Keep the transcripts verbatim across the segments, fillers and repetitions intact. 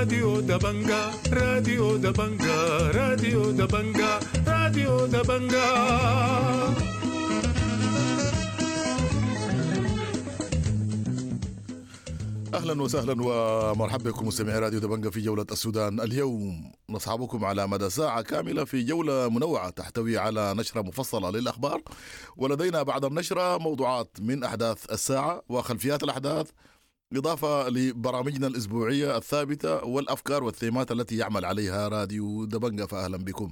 راديو دبنجا راديو دبنجا راديو دبنجا راديو دبنجا. أهلا وسهلا ومرحبا بكم مستمعي راديو دبنجا في جولة السودان. اليوم نصحبكم على مدى ساعة كاملة في جولة منوعة تحتوي على نشرة مفصلة للأخبار، ولدينا بعد النشرة موضوعات من أحداث الساعة وخلفيات الأحداث، إضافة لبرامجنا الأسبوعية الثابتة والأفكار والثيمات التي يعمل عليها راديو دبنجا. فأهلا بكم.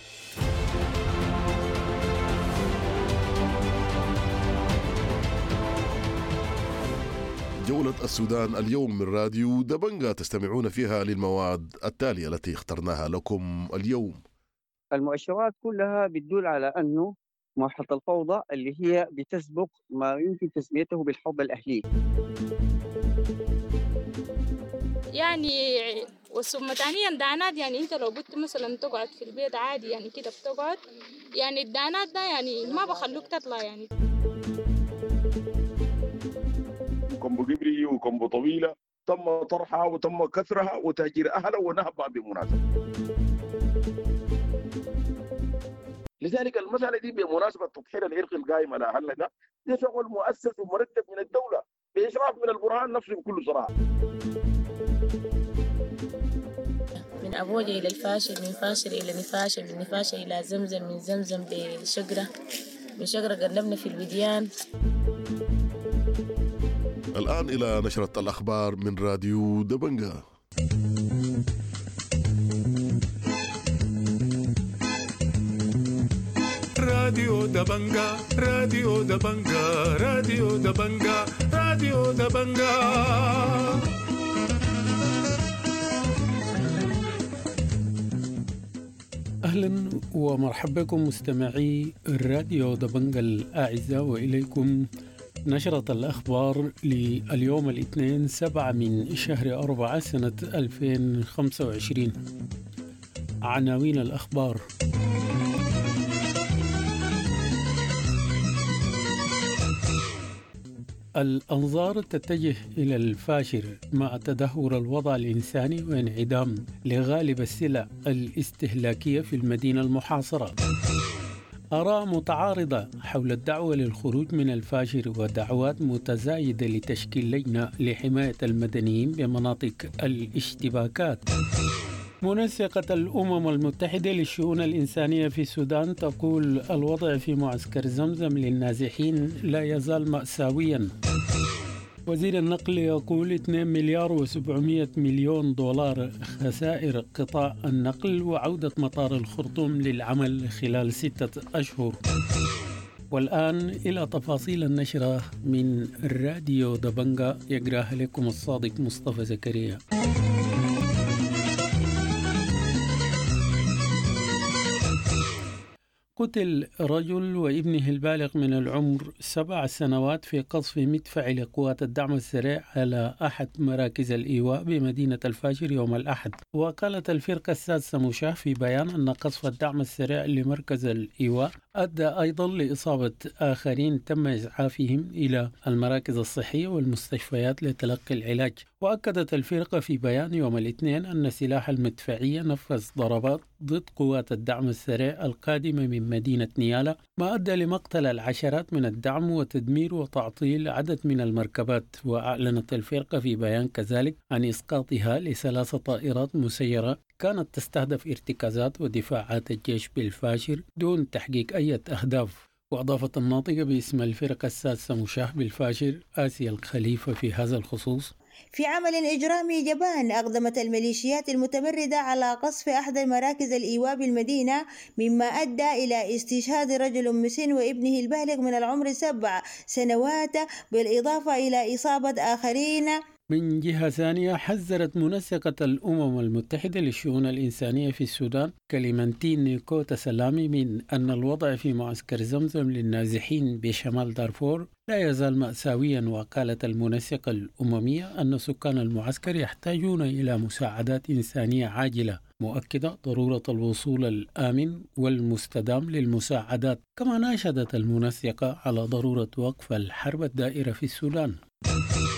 جولة السودان اليوم من راديو دبنجا تستمعون فيها للمواد التالية التي اخترناها لكم اليوم. المؤشرات كلها بتدل على أنه مرحلة الفوضى اللي هي بتسبق ما يمكن تسميته بالحرب الأهلية. يعني وثم ثانيا دعنات، يعني انت لو قلت مثلا تقعد في البيت عادي يعني كده بتقعد، يعني الدعنات ده يعني ما بخلوك تطلع. يعني كمبو قبري وكمبو طويلة تم طرحها وتم كثرها وتهجير أهلها ونهبها بمناسبة. لذلك المسألة دي بمناسبة تطهير العرق القائم على أهلنا ده ده شغل مؤسس ومرتب من الدولة بإشراف من البرهان نفسه بكل صراحة. من أبوجة إلى الفاشل، من فاشل إلى نفاشل، من نفاشل إلى زمزم، من زمزم لشجرة، من شجرة قلبنا في الوديان. الآن إلى نشرة الأخبار من راديو دبنجا. راديو دبنجا راديو دبنجا راديو دبنجا راديو دبنجا. أهلا ومرحبا بكم مستمعي الراديو دبنجا الأعزاء، وإليكم نشرة الأخبار لليوم الاثنين سبعة من شهر أربعة سنة ألفين وخمسة وعشرين. عناوين الأخبار: الأنظار تتجه إلى الفاشر مع تدهور الوضع الإنساني وانعدام لغالب السلع الاستهلاكية في المدينة المحاصرة. آراء متعارضة حول الدعوة للخروج من الفاشر ودعوات متزايدة لتشكيل لجنة لحماية المدنيين بمناطق الاشتباكات. منسقة الأمم المتحدة للشؤون الإنسانية في السودان تقول الوضع في معسكر زمزم للنازحين لا يزال مأساويا. وزير النقل يقول اثنين مليار وسبعمائة مليون دولار خسائر قطاع النقل وعودة مطار الخرطوم للعمل خلال ستة أشهر. والآن إلى تفاصيل النشرة من الراديو دبنجا، يقرأها لكم الصادق مصطفى زكريا. قتل رجل وابنه البالغ من العمر سبع سنوات في قصف مدفع لقوات الدعم السريع على أحد مراكز الإيواء بمدينة الفاشر يوم الأحد. وقالت الفرقة السادسة مشاه في بيان أن قصف الدعم السريع لمركز الإيواء أدى أيضا لإصابة آخرين تم إسعافهم إلى المراكز الصحية والمستشفيات لتلقي العلاج. وأكدت الفرقة في بيان يوم الاثنين أن سلاح المدفعية نفذ ضربات ضد قوات الدعم السريع القادمة من مدينة نيالا، ما أدى لمقتل العشرات من الدعم وتدمير وتعطيل عدد من المركبات. وأعلنت الفرقة في بيان كذلك عن إسقاطها لثلاث طائرات مسيرة كانت تستهدف ارتكازات ودفاعات الجيش بالفاشر دون تحقيق أي أهداف. وأضافت الناطقة باسم الفرقة السادسة مشاه بالفاشر آسيا الخليفة في هذا الخصوص: في عمل إجرامي جبان أقدمت الميليشيات المتمردة على قصف أحد مراكز الإيواء بالمدينة، مما أدى إلى استشهاد رجل مسن وابنه البالغ من العمر سبع سنوات، بالإضافة إلى إصابة آخرين. من جهة ثانية، حذرت منسقة الأمم المتحدة للشؤون الإنسانية في السودان كليمانتين كوتا سلامي من أن الوضع في معسكر زمزم للنازحين بشمال دارفور لا يزال مأساويا. وقالت المنسقة الأممية أن سكان المعسكر يحتاجون إلى مساعدات إنسانية عاجلة، مؤكدة ضرورة الوصول الآمن والمستدام للمساعدات. كما ناشدت المنسقة على ضرورة وقف الحرب الدائرة في السودان.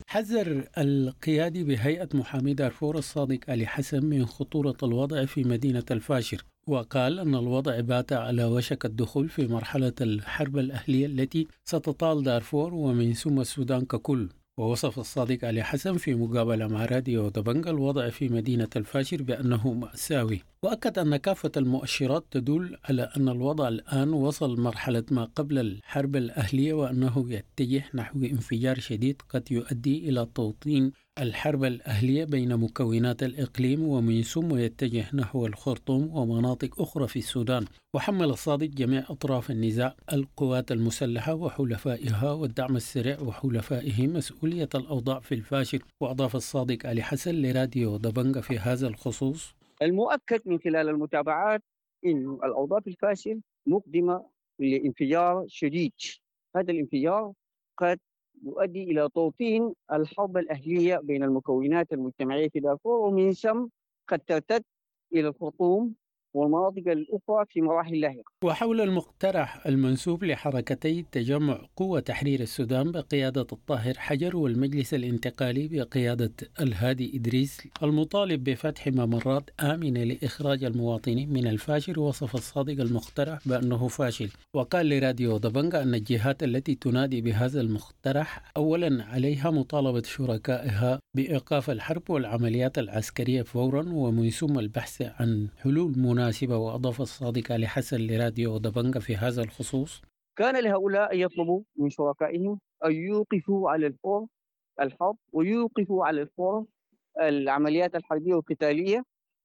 حذر القيادي بهيئة محامي دارفور الصادق علي حسن من خطورة الوضع في مدينة الفاشر، وقال أن الوضع بات على وشك الدخول في مرحلة الحرب الأهلية التي ستطال دارفور ومن ثم السودان ككل. ووصف الصادق علي حسن في مقابلة مع راديو دبنجة الوضع في مدينة الفاشر بأنه مأساوي، وأكد أن كافة المؤشرات تدل على أن الوضع الآن وصل مرحلة ما قبل الحرب الأهلية، وأنه يتجه نحو انفجار شديد قد يؤدي إلى توطين الحرب الأهلية بين مكونات الإقليم ومن ثم يتجه نحو الخرطوم ومناطق أخرى في السودان. وحمل الصادق جميع أطراف النزاع، القوات المسلحة وحلفائها والدعم السريع وحلفائه، مسؤولية الأوضاع في الفاشر. وأضاف الصادق علي حسن لراديو دبنجة في هذا الخصوص: المؤكد من خلال المتابعات أن الأوضاع في الفاشر مقدمة لانفجار شديد. هذا الانفجار قد يؤدي إلى توطين الحرب الأهلية بين المكونات المجتمعية في دارفور، ومن ثم قد ترتد إلى الخرطوم والمناطق الأخرى في مراحل لاحقة. وحول المقترح المنسوب لحركتي تجمع قوة تحرير السودان بقيادة الطاهر حجر والمجلس الانتقالي بقيادة الهادي إدريس المطالب بفتح ممرات آمنة لإخراج المواطنين من الفاشر، وصف الصادق المقترح بأنه فاشل. وقال لراديو دبنجة أن الجهات التي تنادي بهذا المقترح أولا عليها مطالبة شركائها بإيقاف الحرب والعمليات العسكرية فورا، ومن ثم البحث عن حلول مناسبة. وأضاف الصادق علي حسن لراديو دبنجة في هذا الخصوص: كان لهؤلاء أن يطلبوا من شركائهم أن يوقفوا على الفور الحرب ويوقفوا على الفور العمليات الحربية والقتالية،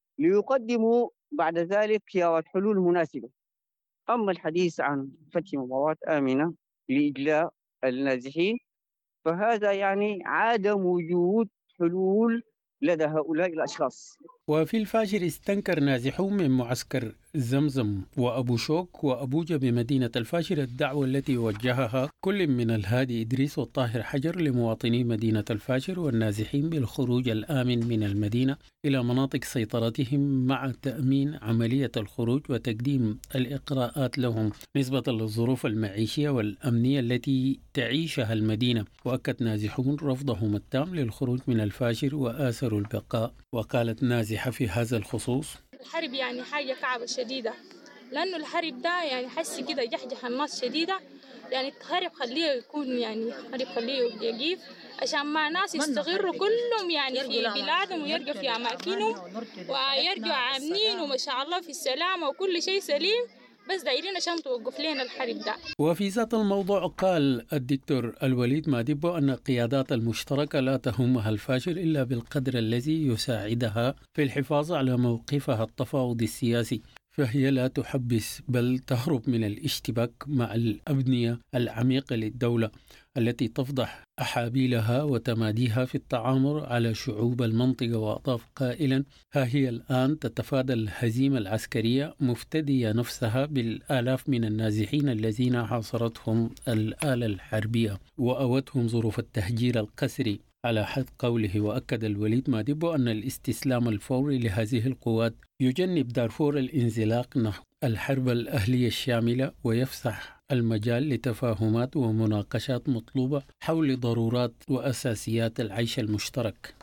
ليقدموا بعد ذلك خيارات حلول مناسبة. أما الحديث عن فتح ممرات آمنة لإجلاء النازحين فهذا يعني عدم وجود حلول لدى هؤلاء الأشخاص. وفي الفاشر استنكر نازحون من معسكر زمزم وأبو شوك وأبوجة بمدينة الفاشر الدعوة التي وجهها كل من الهادي إدريس والطاهر حجر لمواطني مدينة الفاشر والنازحين بالخروج الآمن من المدينة إلى مناطق سيطرتهم مع تأمين عملية الخروج وتقديم الإقراءات لهم نسبة للظروف المعيشية والأمنية التي تعيشها المدينة. وأكد نازحون رفضهم التام للخروج من الفاشر وآثروا البقاء. وقالت نازحة في هذا الخصوص: الحرب يعني حاجة كعبة شديدة، لأنه الحرب ده يعني حس كده جحجح الناس شديدة، يعني الحرب خليه يكون يعني حرب خليه يقيف عشان ما ناس يستغروا كلهم يعني في بلادهم ويرجعوا في أماكنهم ويرجعوا آمنين وما شاء الله في السلامة وكل شيء سليم، بس دايرين عشان توقف لنا الحرب ده. وفي ذات الموضوع قال الدكتور الوليد ماديبو أن القيادات المشتركة لا تهمها الفاشل إلا بالقدر الذي يساعدها في الحفاظ على موقفها التفاوضي السياسي، فهي لا تحبس بل تهرب من الاشتباك مع الأبنية العميقة للدولة التي تفضح أحابيلها وتماديها في التعامر على شعوب المنطقة. وأضاف قائلا: ها هي الآن تتفادى الهزيمة العسكرية مفتدية نفسها بالآلاف من النازحين الذين حاصرتهم الآلة الحربية وأوتهم ظروف التهجير القسري على حد قوله. وأكد الوليد ماديبو أن الاستسلام الفوري لهذه القوات يجنب دارفور الانزلاق نحو الحرب الأهلية الشاملة ويفسح المجال لتفاهمات ومناقشات مطلوبة حول ضرورات وأساسيات العيش المشترك.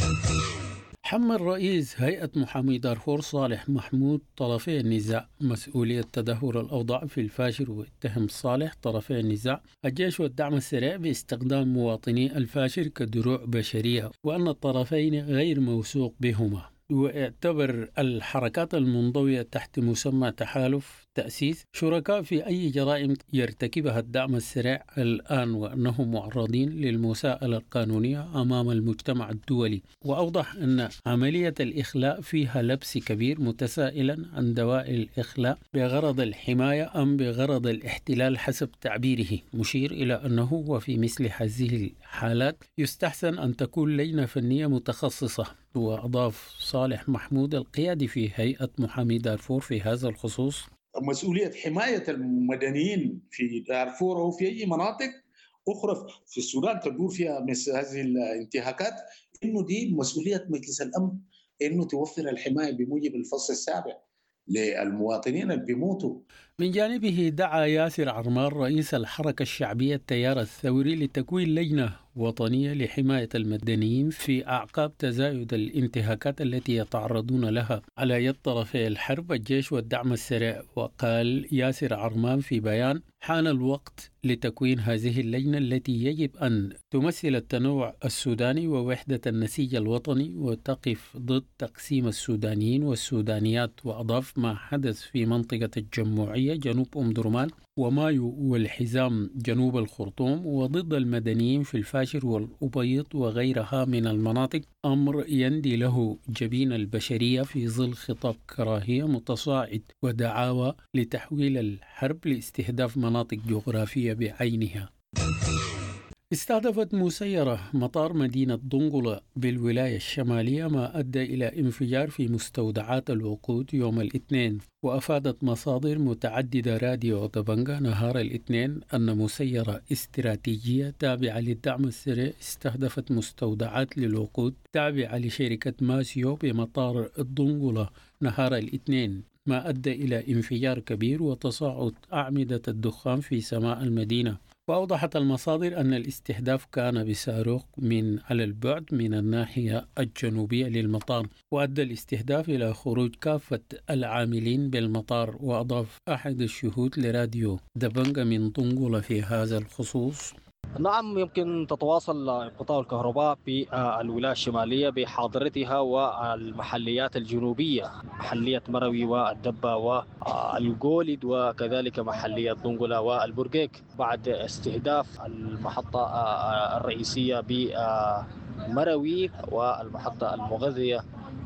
حمل رئيس هيئة محامي دارفور صالح محمود طرفي النزاع مسؤولية تدهور الأوضاع في الفاشر، واتهم صالح طرفي النزاع الجيش والدعم السريع باستخدام مواطني الفاشر كدروع بشرية، وأن الطرفين غير موثوق بهما. واعتبر الحركات المنضوية تحت مسمى تحالف تأسيس شركاء في أي جرائم يرتكبها الدعم السريع الآن، وأنهم معرضين للمساءلة القانونية أمام المجتمع الدولي. وأوضح أن عملية الإخلاء فيها لبس كبير، متسائلا عن دواعي الإخلاء بغرض الحماية أم بغرض الاحتلال حسب تعبيره، مشير إلى أنه وفي مثل هذه الحالات يستحسن أن تكون لجنة فنية متخصصة. وأضاف صالح محمود القيادي في هيئة محامي دارفور في هذا الخصوص: مسؤولية حماية المدنيين في دارفور أو في أي مناطق أخرى في السودان تدور فيها مثل هذه الانتهاكات، إنه دي مسؤولية مجلس الأمن إنه توفر الحماية بموجب الفصل السابع للمواطنين اللي بيموتوا. من جانبه دعا ياسر عرمار رئيس الحركة الشعبية التيار الثوري لتكوين لجنة وطنية لحماية المدنيين في أعقاب تزايد الانتهاكات التي يتعرضون لها على يد طرفي الحرب الجيش والدعم السريع. وقال ياسر عرمان في بيان: حان الوقت لتكوين هذه اللجنة التي يجب أن تمثل التنوع السوداني ووحدة النسيج الوطني وتقف ضد تقسيم السودانيين والسودانيات. وأضاف: ما حدث في منطقة الجموعية جنوب أم درمان ومايو والحزام جنوب الخرطوم وضد المدنيين في الفاشر والأبيض وغيرها من المناطق أمر يندي له جبين البشرية في ظل خطاب كراهية متصاعد ودعاوى لتحويل الحرب لاستهداف مناطق جغرافية بعينها. استهدفت مسيرة مطار مدينة دنقلة بالولاية الشمالية ما أدى إلى انفجار في مستودعات الوقود يوم الاثنين. وأفادت مصادر متعددة راديو دبنجا نهار الاثنين أن مسيرة استراتيجية تابعة للدعم السريع استهدفت مستودعات للوقود تابعة لشركة ماسيو بمطار الدنقلة نهار الاثنين، ما أدى إلى انفجار كبير وتصاعد أعمدة الدخان في سماء المدينة. وأوضحت المصادر أن الاستهداف كان بصاروخ من على البعد من الناحية الجنوبية للمطار، وأدى الاستهداف إلى خروج كافة العاملين بالمطار. وأضاف أحد الشهود لراديو دبنجا من دنقلة في هذا الخصوص: نعم، يمكن تتواصل انقطاع الكهرباء في الولاية الشمالية بحاضرتها والمحليات الجنوبية، محلية مروي والدبة والجولد وكذلك محلية دنقلة والبرقيق، بعد استهداف المحطة الرئيسية بمروي والمحطة المغذية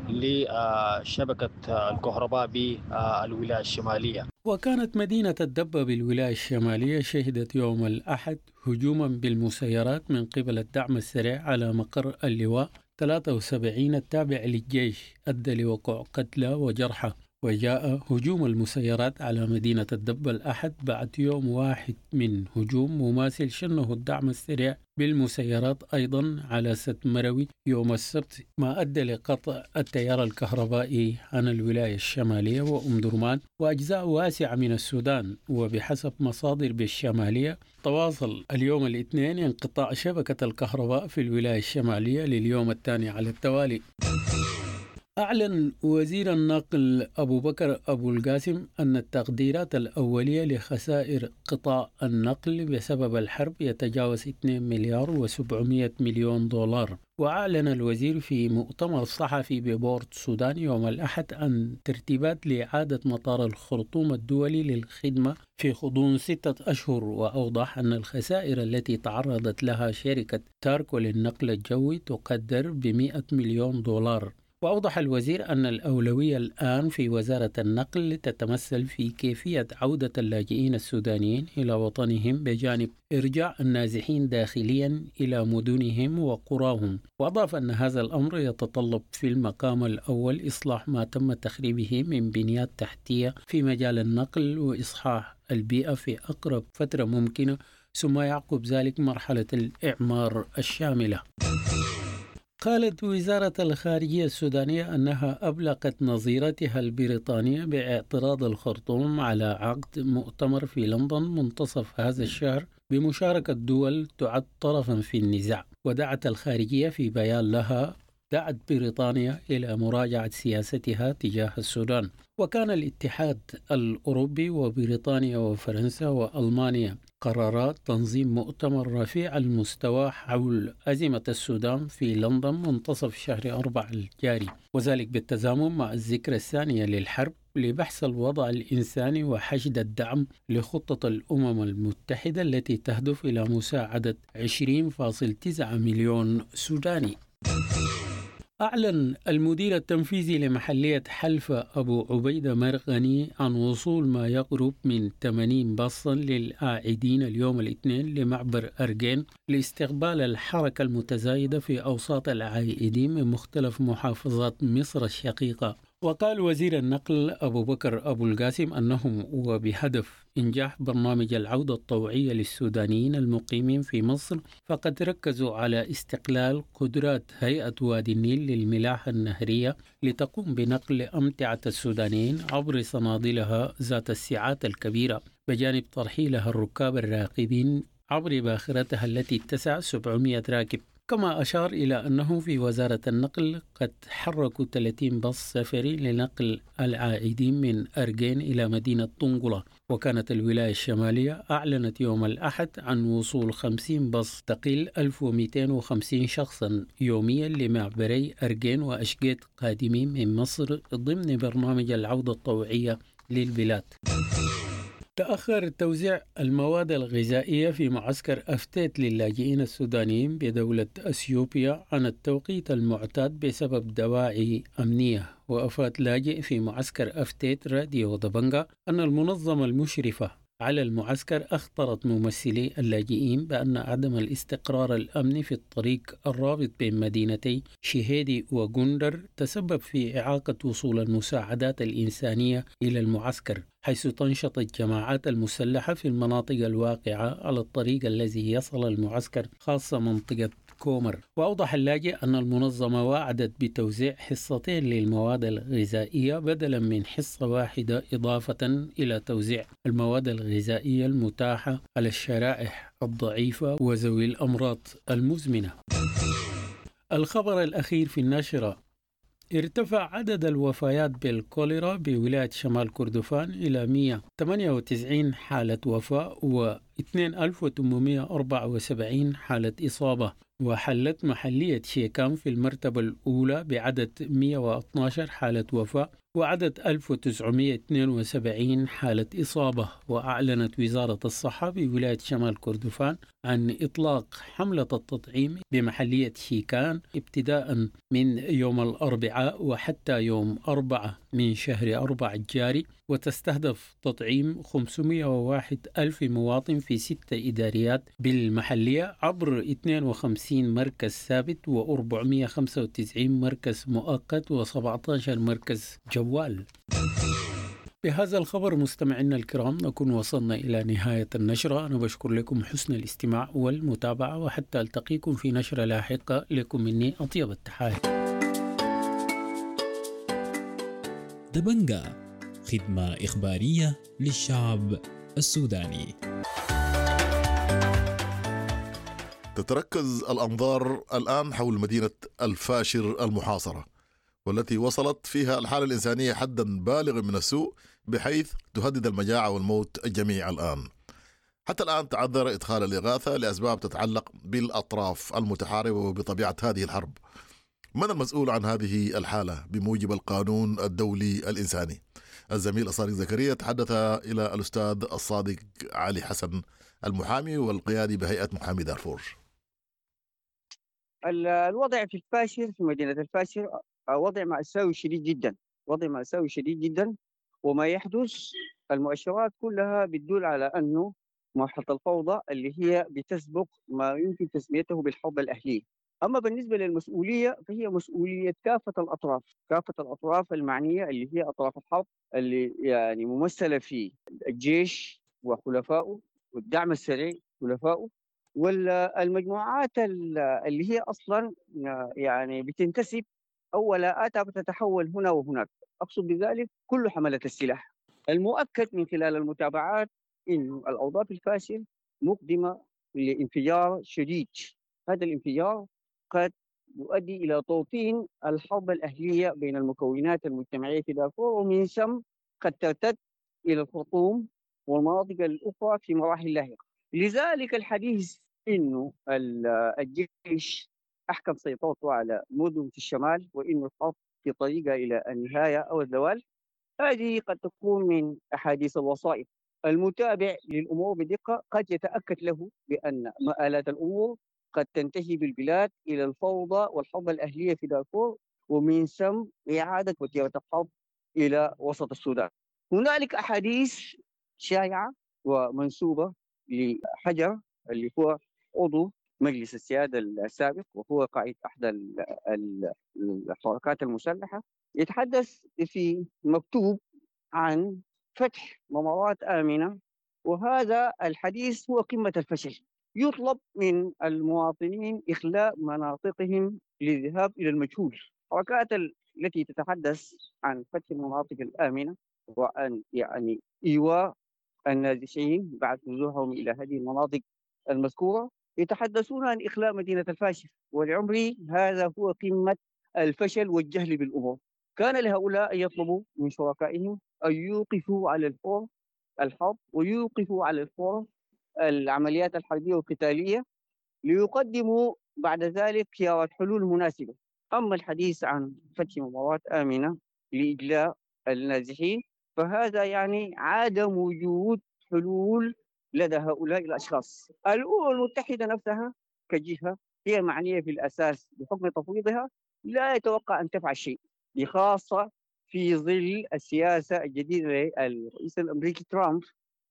لشبكة الكهرباء بالولاية الشمالية. وكانت مدينة الدبة بالولاية الشمالية شهدت يوم الأحد هجوما بالمسيرات من قبل الدعم السريع على مقر اللواء ثلاثة وسبعين التابع للجيش، أدى لوقوع قتلى وجرحى. وجاء هجوم المسيرات على مدينة الدبة الأحد بعد يوم واحد من هجوم مماثل شنه الدعم السريع بالمسيرات أيضا على سد مروي يوم السبت، ما أدى لقطع التيار الكهربائي عن الولاية الشمالية وأم درمان وأجزاء واسعة من السودان. وبحسب مصادر بالشمالية تواصل اليوم الاثنين انقطاع شبكة الكهرباء في الولاية الشمالية لليوم الثاني على التوالي. أعلن وزير النقل أبو بكر أبو القاسم أن التقديرات الأولية لخسائر قطاع النقل بسبب الحرب يتجاوز اثنين مليار وسبعمائة مليون دولار. وأعلن الوزير في مؤتمر صحفي ببورت السودان يوم الأحد عن ترتيبات لإعادة مطار الخرطوم الدولي للخدمة في غضون ستة أشهر. وأوضح أن الخسائر التي تعرضت لها شركة تاركو للنقل الجوي تقدر بمئة مليون دولار. وأوضح الوزير أن الأولوية الآن في وزارة النقل تتمثل في كيفية عودة اللاجئين السودانيين إلى وطنهم بجانب إرجاع النازحين داخليا إلى مدنهم وقراهم. وأضاف أن هذا الأمر يتطلب في المقام الأول إصلاح ما تم تخريبه من بنيات تحتية في مجال النقل وإصحاح البيئة في أقرب فترة ممكنة، ثم يعقب ذلك مرحلة الإعمار الشاملة. قالت وزارة الخارجية السودانية أنها أبلغت نظيرتها البريطانية باعتراض الخرطوم على عقد مؤتمر في لندن منتصف هذا الشهر بمشاركة دول تعد طرفا في النزاع. ودعت الخارجية في بيان لها دعت بريطانيا إلى مراجعة سياستها تجاه السودان. وكان الاتحاد الأوروبي وبريطانيا وفرنسا وألمانيا قررا تنظيم مؤتمر رفيع المستوى حول أزمة السودان في لندن منتصف شهر أربعة الجاري، وذلك بالتزامن مع الذكرى الثانية للحرب لبحث الوضع الإنساني وحشد الدعم لخطة الأمم المتحدة التي تهدف إلى مساعدة عشرين فاصلة تسعة مليون سوداني. أعلن المدير التنفيذي لمحلية حلفة أبو عبيدة مرغني عن وصول ما يقرب من ثمانين باصا للعائدين اليوم الاثنين لمعبر أرجين لاستقبال الحركة المتزايدة في أوساط العائدين من مختلف محافظات مصر الشقيقة. وقال وزير النقل أبو بكر أبو القاسم أنهم وبهدف إنجاح برنامج العودة الطوعية للسودانيين المقيمين في مصر فقد ركزوا على استقلال قدرات هيئة وادي النيل للملاحة النهرية لتقوم بنقل أمتعة السودانيين عبر صنادلها ذات السعات الكبيرة، بجانب ترحيلها الركاب الراقبين عبر باخرتها التي تسع سبعمائة راكب. كما أشار إلى أنه في وزارة النقل قد حركوا ثلاثين باص سفري لنقل العائدين من أرجين إلى مدينة طنجلة. وكانت الولاية الشمالية أعلنت يوم الأحد عن وصول خمسين باص تقل ألف ومئتين وخمسين شخصا يوميا لمعبري أرجين وأشقيت قادمين من مصر ضمن برنامج العودة الطوعية للبلاد. تأخر توزيع المواد الغذائية في معسكر أفتيت للاجئين السودانيين بدولة أثيوبيا عن التوقيت المعتاد بسبب دواعي أمنية. وأفاد لاجئ في معسكر أفتيت راديو دبنجا أن المنظمة المشرفة على المعسكر أخطرت ممثلي اللاجئين بأن عدم الاستقرار الأمني في الطريق الرابط بين مدينتي شهيدي وغندر تسبب في إعاقة وصول المساعدات الإنسانية إلى المعسكر، حيث تنشط الجماعات المسلحة في المناطق الواقعة على الطريق الذي يصل المعسكر، خاصة منطقة كومر. وأوضح اللاجئ أن المنظمة وعدت بتوزيع حصتين للمواد الغذائية بدلا من حصة واحدة، إضافة إلى توزيع المواد الغذائية المتاحة على الشرائح الضعيفة وذوي الأمراض المزمنة. الخبر الأخير في النشرة: ارتفع عدد الوفيات بالكوليرا بولاية شمال كردفان إلى مئة وثمانية وتسعين حالة وفاة و اثنين ألف وثمانمئة وأربعة وسبعين حالة إصابة. وحلت محلية شيكام في المرتبة الأولى بعدد مئة واثني عشر حالة وفاة وعدد ألف وتسعمئة واثنين وسبعين حالة إصابة. وأعلنت وزارة الصحة بولاية شمال كردفان عن إطلاق حملة التطعيم بمحلية شيكان ابتداء من يوم الأربعاء وحتى يوم أربعة من شهر أربعة الجاري، وتستهدف تطعيم خمسمئة وواحد ألف مواطن في ست إداريات بالمحلية عبر اثنين وخمسين مركز ثابت وأربعمئة وخمسة وتسعين مركز مؤقت وسبعة عشر مركز جوال. بهذا الخبر مستمعينا الكرام نكون وصلنا إلى نهاية النشرة. أنا بشكر لكم حسن الاستماع والمتابعة، وحتى ألتقيكم في نشرة لاحقة لكم مني أطيب التحايا. دبنجا، خدمة إخبارية للشعب السوداني. تتركز الأنظار الآن حول مدينة الفاشر المحاصرة، والتي وصلت فيها الحالة الإنسانية حدا بالغ من السوء بحيث تهدد المجاعة والموت الجميع الآن. حتى الآن تعذر إدخال الإغاثة لأسباب تتعلق بالأطراف المتحاربة وبطبيعة هذه الحرب. من المسؤول عن هذه الحالة بموجب القانون الدولي الإنساني؟ الزميل الصادق زكريا تحدث إلى الأستاذ الصادق علي حسن المحامي والقيادي بهيئة محامي دارفور. الوضع في الفاشر في مدينة الفاشر وضع مأساوي شديد جدا، وضع مأساوي شديد جدا، وما يحدث المؤشرات كلها بتدل على أنه مرحلة الفوضى اللي هي بتسبق ما يمكن تسميته بالحرب الأهلية. أما بالنسبة للمسؤولية فهي مسؤولية كافة الأطراف، كافة الأطراف المعنية اللي هي أطراف الحرب اللي يعني ممثلة في الجيش وخلفائه والدعم السريع خلفائه، والمجموعات اللي هي أصلا يعني بتنتسب أو ولاءاتها بتتحول هنا وهناك. أقصد بذلك كل حملة السلاح. المؤكد من خلال المتابعات إن الأوضاع في الفاشل مقدمة لانفجار شديد. هذا الانفجار قد يؤدي إلى توطين الحرب الأهلية بين المكونات المجتمعية في دارفور، ومن ثم قد ترتد إلى الخرطوم والمناطق الأخرى في مراحل لاحقة. لذلك الحديث إنه الجيش أحكم سيطرته على مدن في الشمال وإنه الحرب في طريقة إلى النهاية أو الزوال، هذه قد تكون من أحاديث الوصائف. المتابع للأمور بدقة قد يتأكد له بأن مآلات الأمور قد تنتهي بالبلاد إلى الفوضى والحرب الأهلية في دارفور، ومن ثم إعادة وتيرة الحرب إلى وسط السودان. هنالك أحاديث شائعة ومنسوبة لحجر اللي هو عضو مجلس السيادة السابق وهو قائد أحد الحركات المسلحة، يتحدث في مكتوب عن فتح ممرات آمنة، وهذا الحديث هو قمة الفشل. يطلب من المواطنين إخلاء مناطقهم للذهاب إلى المجهول. الحركات التي تتحدث عن فتح المناطق الآمنة وأن يعني إيواء النازحين بعد نزوحهم إلى هذه المناطق المذكورة يتحدثون عن إخلاء مدينة الفاشر، ولعمري هذا هو قمة الفشل والجهل بالأمور. كان لهؤلاء أن يطلبوا من شركائهم أن يوقفوا على الفور الحرب ويوقفوا على الفور العمليات الحربية والقتالية، ليقدموا بعد ذلك خيارات حلول مناسبة. أما الحديث عن فتح ممرات آمنة لإجلاء النازحين فهذا يعني عدم وجود حلول لدى هؤلاء الأشخاص. الأمم المتحدة نفسها كجهة هي معنية في الأساس بحكم تفويضها لا يتوقع أن تفعل شيء، بخاصة في ظل السياسة الجديدة للرئيس الأمريكي ترامب،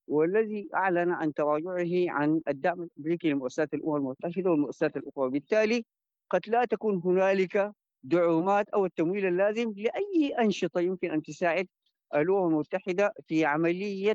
والذي أعلن عن تراجعه عن الدعم الأمريكي لمؤسسات الأمم المتحدة والمؤسسات الأخرى. وبالتالي قد لا تكون هنالك دعومات أو التمويل اللازم لأي أنشطة يمكن أن تساعد الأمم المتحدة في عملية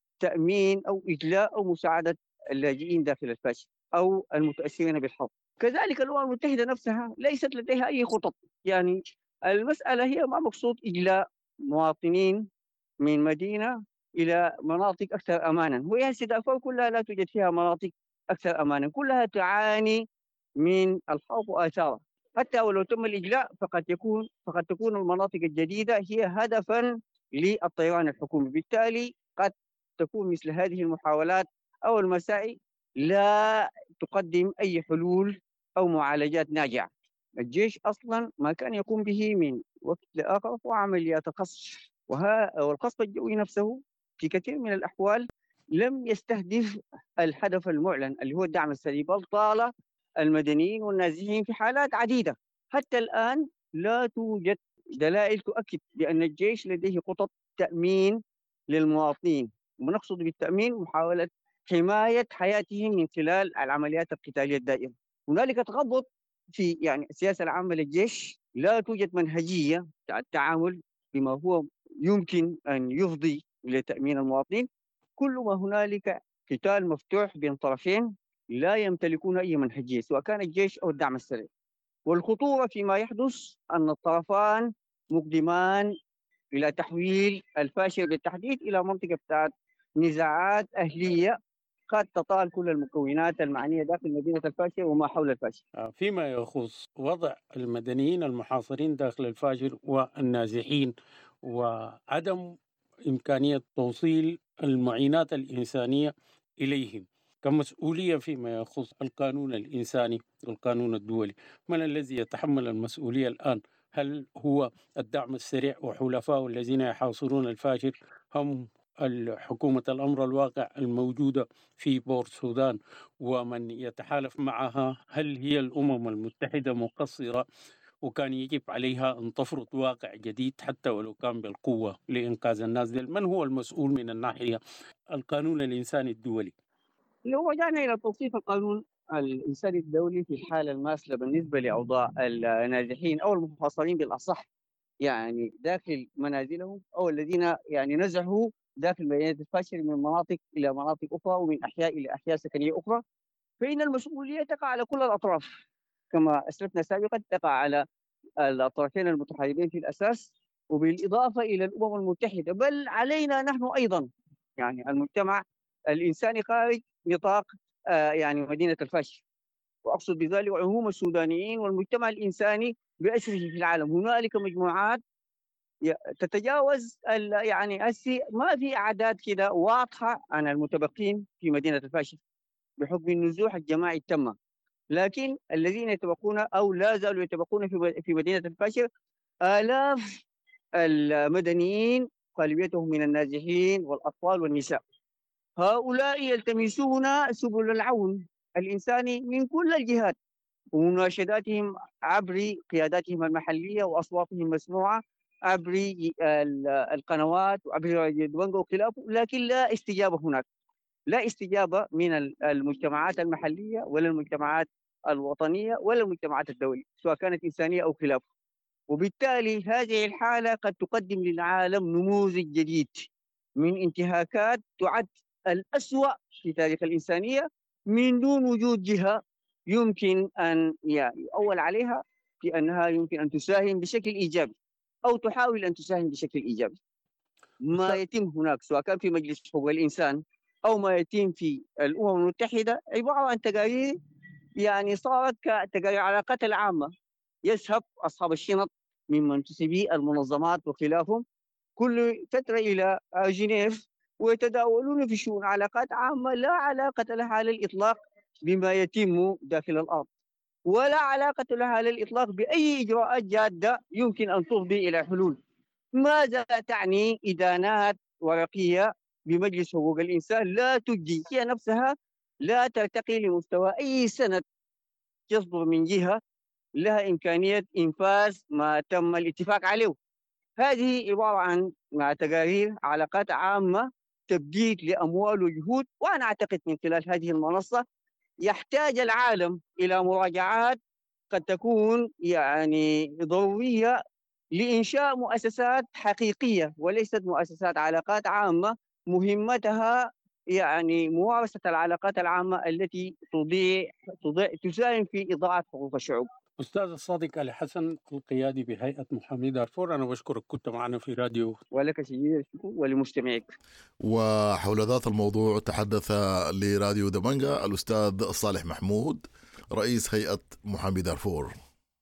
تأمين أو إجلاء أو مساعدة اللاجئين داخل الفاشل أو المتأثرين بالحرب. كذلك الأمم المتحدة نفسها ليست لديها أي خطط. يعني المسألة هي ما مقصود إجلاء مواطنين من مدينة إلى مناطق أكثر أمانا، وهي الدارفور كلها لا توجد فيها مناطق أكثر أمانا، كلها تعاني من الحرب وآثارها. حتى ولو تم الإجلاء فقد يكون فقد تكون المناطق الجديدة هي هدفا للطيران الحكومي. بالتالي قد تكون مثل هذه المحاولات أو المساعي لا تقدم أي حلول أو معالجات ناجعة. الجيش أصلا ما كان يقوم به من وقت لآخر هو عمليات قصف، والقصف الجوي نفسه في كثير من الأحوال لم يستهدف الهدف المعلن اللي هو الدعم السريع، بل طال المدنيين والنازحين في حالات عديدة. حتى الآن لا توجد دلائل تؤكد بأن الجيش لديه خطط تأمين للمواطنين، ونقصد بالتأمين محاولة حماية حياتهم من خلال العمليات القتالية الدائرة. هنالك تخبط في يعني السياسة العامة للجيش، لا توجد منهجية التعامل بما هو يمكن أن يفضي إلى تأمين المواطنين. كل ما هنالك قتال مفتوح بين طرفين لا يمتلكون أي منهجية سواء كان الجيش أو الدعم السريع. والخطورة فيما يحدث أن الطرفان مقدمان إلى تحويل الفاشر بالتحديد إلى منطقة بتاعت نزاعات أهلية قد تطال كل المكونات المعنية داخل مدينة الفاشر وما حول الفاشر. فيما يخص وضع المدنيين المحاصرين داخل الفاشر والنازحين وعدم إمكانية توصيل المعينات الإنسانية إليهم كمسؤولية فيما يخص القانون الإنساني والقانون الدولي، من الذي يتحمل المسؤولية الآن؟ هل هو الدعم السريع وحلفائه الذين يحاصرون الفاشر، هم الحكومة الأمر الواقع الموجودة في بور السودان ومن يتحالف معها؟ هل هي الأمم المتحدة مقصرة وكان يجب عليها أن تفرض واقع جديد حتى ولو كان بالقوة لإنقاذ الناس دل؟ من هو المسؤول من الناحية القانون الإنساني الدولي؟ لو رجعنا إلى توصيف القانون الإنساني الدولي في الحالة الماثلة بالنسبة لأوضاع النازحين أو المحاصرين بالأصح، يعني داخل منازلهم أو الذين يعني نزحوا داخل مدينة الفاشر من مناطق إلى مناطق أخرى ومن أحياء إلى أحياء سكنية أخرى، فإن المسؤولية تقع على كل الأطراف كما أسلفنا سابقا، تقع على الطرفين المتحاربين في الأساس، وبالإضافة إلى الأمم المتحدة، بل علينا نحن أيضا يعني المجتمع الإنساني خارج نطاق آه يعني مدينة الفاشر. وأقصد بذلك عموم السودانيين والمجتمع الإنساني بأسره في العالم. هنالك مجموعات تتجاوز يعني ما في أعداد كده واضحة عن المتبقين في مدينة الفاشر بحكم النزوح الجماعي التام، لكن الذين يتبقون أو لا زالوا يتبقون في مدينة الفاشر آلاف المدنيين غالبيتهم من النازحين والأطفال والنساء. هؤلاء يلتمسون سبل العون الإنساني من كل الجهات، ومناشداتهم عبر قياداتهم المحلية وأصواتهم مسموعة عبر القنوات وعبر راديو دبنجة وخلافه، لكن لا استجابة هناك، لا استجابة من المجتمعات المحلية ولا المجتمعات الوطنية ولا المجتمعات الدولية سواء كانت إنسانية أو خلافه. وبالتالي هذه الحالة قد تقدم للعالم نموذج جديد من انتهاكات تعد الأسوأ في تاريخ الإنسانية من دون وجود جهة يمكن أن يؤول عليها في أنها يمكن أن تساهم بشكل إيجابي أو تحاول أن تساهم بشكل إيجابي. ما يتم هناك سواء كان في مجلس حقوق الإنسان أو ما يتم في الأمم المتحدة عبارة عن تقارير يعني صارت كتقارير العلاقات العامة. يذهب أصحاب الشنط من منتسبي المنظمات وخلافهم كل فترة إلى جنيف ويتداولون في شؤون علاقات عامة لا علاقة لها على الإطلاق بما يتم داخل الأرض، ولا علاقة لها على الإطلاق بأي إجراءات جادة يمكن أن تفضي إلى حلول. ماذا تعني إدانات ورقية بمجلس حقوق الإنسان لا تجدي هي نفسها، لا ترتقي لمستوى أي سند يصدر من جهة لها إمكانية إنفاذ ما تم الاتفاق عليه. هذه عبارة عن مع تقارير علاقات عامة تبديد لأموال وجهود، وأنا أعتقد من خلال هذه المنصة يحتاج العالم إلى مراجعات قد تكون يعني ضرورية لإنشاء مؤسسات حقيقية وليست مؤسسات علاقات عامة مهمتها يعني ممارسة العلاقات العامة التي تضيع تضيع تساهم في إضاعة حقوق الشعوب. أستاذ الصادق علي حسن القيادي بهيئة محامي دارفور، أنا بشكرك كنت معنا في راديو. ولك شديد الشكر ولمستمعيك. وحول ذات الموضوع تحدث لراديو دبنجا الأستاذ صالح محمود رئيس هيئة محامي دارفور.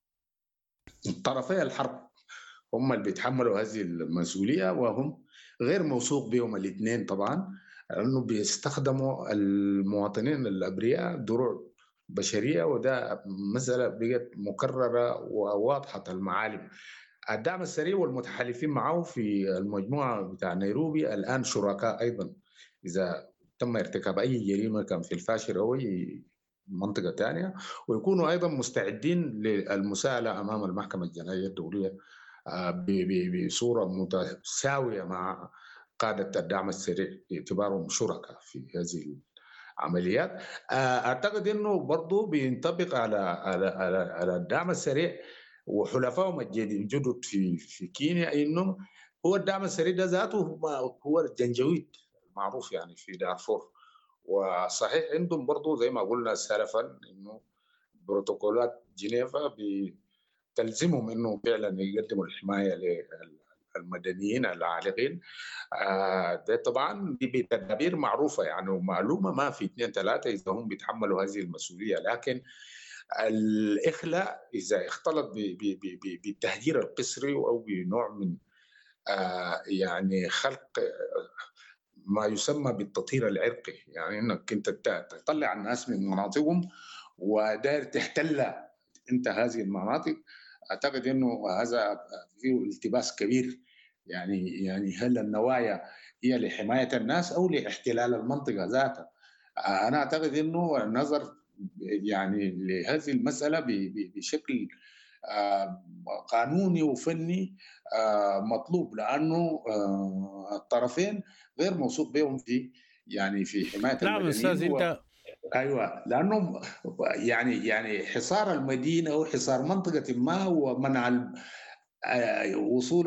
طرفي الحرب هم اللي بيتحملوا هذه المسؤولية، وهم غير موثوق بهم الاثنين طبعا، لأنه بيستخدموا المواطنين الأبرياء دروع بشرية، وده مسألة بقت مكررة وواضحة المعالم. الدعم السريع والمتحالفين معه في المجموعة بتاع نيروبي الآن شركاء أيضا إذا تم ارتكاب أي جريمة كان في الفاشر أو أي منطقة ثانية، ويكونوا أيضا مستعدين للمساءلة أمام المحكمة الجنائية الدولية بصورة متساوية مع قادة الدعم السريع باعتبارهم شركاء في هذه العمليات. أعتقد أنه برضو بينطبق على على على, على الدعم السريع وحلفائهم الجدد في في كينيا، انه هو الدعم السريع ده ذاته هو الجنجويد المعروف يعني في دارفور. وصحيح عندهم برضو زي ما قلنا سلفا انه بروتوكولات جنيفا بتلزمهم انه فعلا يقدموا الحمايه للمدنيين العالقين. ده طبعا دي بتدابير معروفه يعني ومعلومه، ما في اثنين ثلاثه اذا هم بيتحملوا هذه المسؤوليه. لكن الإخلاء إذا اختلط بالتهجير القسري أو بنوع من يعني خلق ما يسمى بالتطهير العرقي، يعني إنك أنت تطلع الناس من مناطقهم وداير تحتل أنت هذه المناطق، أعتقد إنه هذا فيه التباس كبير. يعني يعني هل النوايا هي لحماية الناس أو لاحتلال المنطقة ذاتها؟ أنا أعتقد إنه النظر يعني لهذه المسألة بشكل قانوني وفني مطلوب، لأنه الطرفين غير موثوق بهم في يعني في حماية نعم أستاذ و... أنت أيوة، لأنه يعني يعني حصار المدينة أو حصار منطقة ما ومنع وصول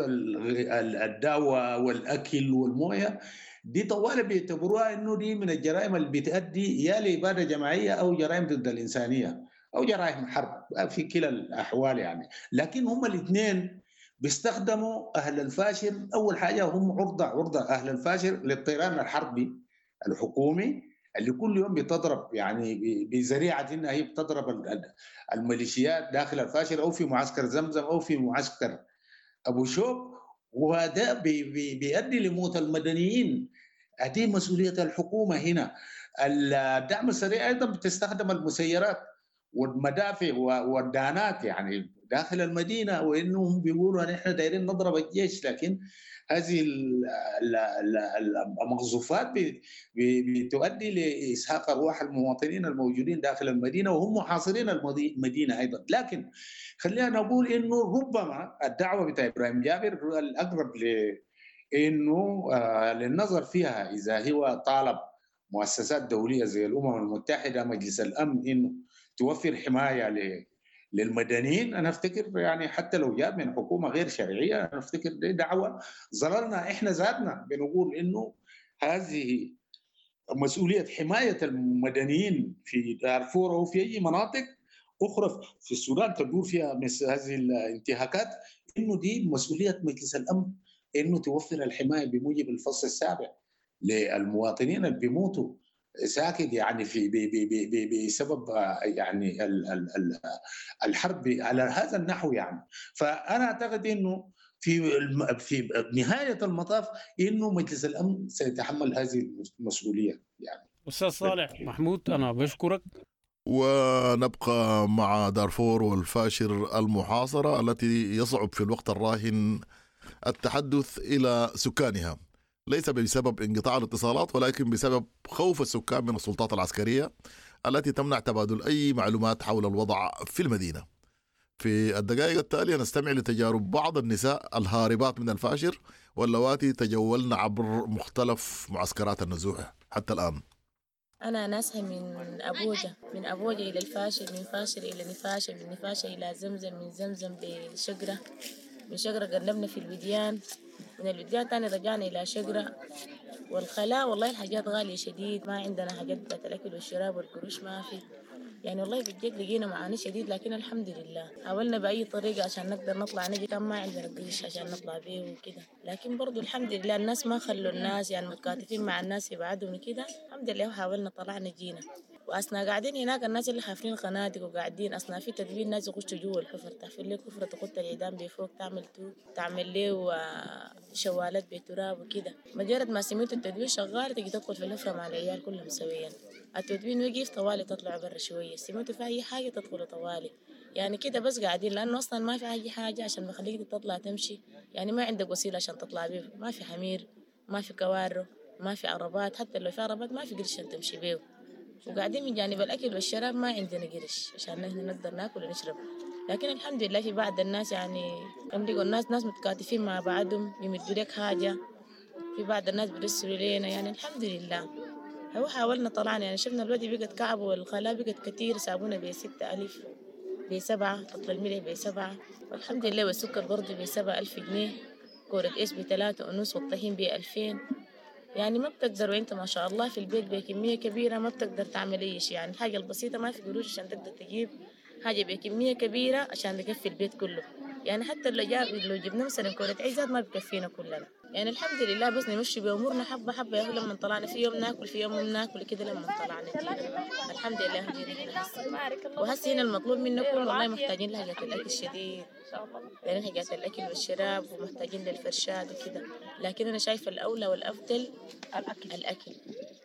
الدواء والأكل والموية، دي طوال بيعتبروها انه دي من الجرائم اللي بتؤدي يا لاباده جماعيه او جرائم ضد الانسانيه او جرائم حرب في كلا الاحوال يعني. لكن هم الاثنين بيستخدموا اهل الفاشر، اول حاجه هم عرضه عرضه اهل الفاشر للطيران الحربي الحكومي اللي كل يوم بتضرب يعني بذريعه انها هي بتضرب الميليشيات داخل الفاشر او في معسكر زمزم او في معسكر ابو شوب، وهذا بي بي بيؤدي لموت المدنيين. هذه مسؤولية الحكومة هنا. الدعم السريع أيضا بتستخدم المسيرات والمدافع والدانات يعني داخل المدينة، وإنهم بيقولوا نحن دايرين نضرب الجيش، لكن هذه المقذوفات بتؤدي لإسحاق أرواح المواطنين الموجودين داخل المدينة وهم محاصرين المدينة أيضا. لكن خلينا نقول إنه ربما الدعوة بتاع إبراهيم جابر الأقرب لإنه آه للنظر فيها إذا هو طالب مؤسسات دولية زي الأمم المتحدة مجلس الأمن إنه توفر حماية للمدنيين. أنا أفتكر يعني حتى لو جاء من حكومة غير شرعية أنا أفتكر دي دعوة ظللنا إحنا ذاتنا بنقول إنه هذه مسؤولية حماية المدنيين في دارفور أو في أي مناطق أخرى في السودان تدور فيها مثل هذه الانتهاكات، إنه دي مسؤولية مجلس الأمن إنه توفر الحماية بموجب الفصل السابع للمواطنين اللي بيموتوا ساكت يعني في بسبب يعني الحرب على هذا النحو يعني. فانا اعتقد انه في في نهايه المطاف انه مجلس الامن سيتحمل هذه المسؤوليه يعني. استاذ صالح محمود انا بشكرك. ونبقى مع دارفور والفاشر المحاصرة التي يصعب في الوقت الراهن التحدث إلى سكانها، ليس بسبب انقطاع الاتصالات ولكن بسبب خوف السكان من السلطات العسكرية التي تمنع تبادل أي معلومات حول الوضع في المدينة. في الدقائق التالية نستمع لتجارب بعض النساء الهاربات من الفاشر واللواتي تجولن عبر مختلف معسكرات النزوح حتى الآن. أنا ناسها من أبوجة، من أبوجة إلى الفاشر، من فاشر إلى نفاشة، من نفاشة إلى زمزم، من زمزم لشقرة، من شقرة قلبنا في الوديان، من الوديان تاني رجعنا إلى شقرة. والخلاء والله الحاجات غالية شديد، ما عندنا حاجات بتاعت الأكل والشراب والقروش ما في يعني. والله بجد لقينا معاناة شديد، لكن الحمد لله حاولنا بأي طريقة عشان نقدر نطلع. نجي كان ما عندنا قرش عشان نطلع بيه وكده، لكن برضو الحمد لله الناس ما خلوا الناس يعني متكاتفين مع الناس يبعدوا كده. الحمد لله وحاولنا طلعنا جينا. وأثناء قاعدين هناك الناس اللي حافلين خنادق وقاعدين أثناء في تدبير ناس يخشوا جوا الحفر، تحفر لك حفرة تقط العيدان بفوق، تعمل تو تعمل له شوالات بتراب وكده. مجرد ما سميت التدبير شغال تجي تدخل في الحفرة مع العيال كلهم سويا. التدبير وقف طوالي تطلع برا شوية، سميتوا في أي حاجة تدخلوا طوالي يعني كده بس قاعدين، لأنه أصلا ما في أي حاجة عشان بخليك تطلع تمشي يعني. ما عندك وسيلة عشان تطلع بيه، ما في حمير، ما في كوارو، ما في عربات، حتى لو في عربات ما في قرش عشان تمشي بيه. وقاعدين من جانب الأكل والشراب ما عندنا قرش عشان نحن نقدر ناكل ونشرب. لكن الحمد لله في بعض الناس يعني كم لقوا الناس ناس متكاتفين مع بعضهم يمدوا لك حاجة، في بعض الناس بيرسلوا لنا يعني الحمد لله. هو حاولنا طلعنا يعني، شفنا الوادي بقت كعب والخلاء بقت كتير، سابونا بستة ألف بسبعة، تطل الملح بسبعة، والحمد لله. والسكر برضو بسبعة ألف جنيه، كورة إيش بثلاثة ونص، والطحين بألفين يعني. ما بتقدر وانت ما شاء الله في البيت بكمية كبيرة ما بتقدر تعمل أي شيء يعني. الحاجة البسيطة ما في قروش عشان تقدر تجيب حاجة بكمية كبيرة عشان تكفي البيت كله يعني. حتى لو جاب لو جبنا مثلا كورة عزات ما بكفينا كلنا يعني. الحمد لله بس نمشي بأمورنا حبة حبة يا لما طلعنا. في يوم ناكل في يوم ناكل كده لما طلعنا جينا. الحمد لله جينا هنا. وهسه هنا المطلوب منا كله والله محتاجين لحاجات الأكل الشديد، لأن حاجات الأكل والشراب ومحتاجين للفرشات وكده. لكن أنا شايفة الأولى والأفضل الأكل الأكل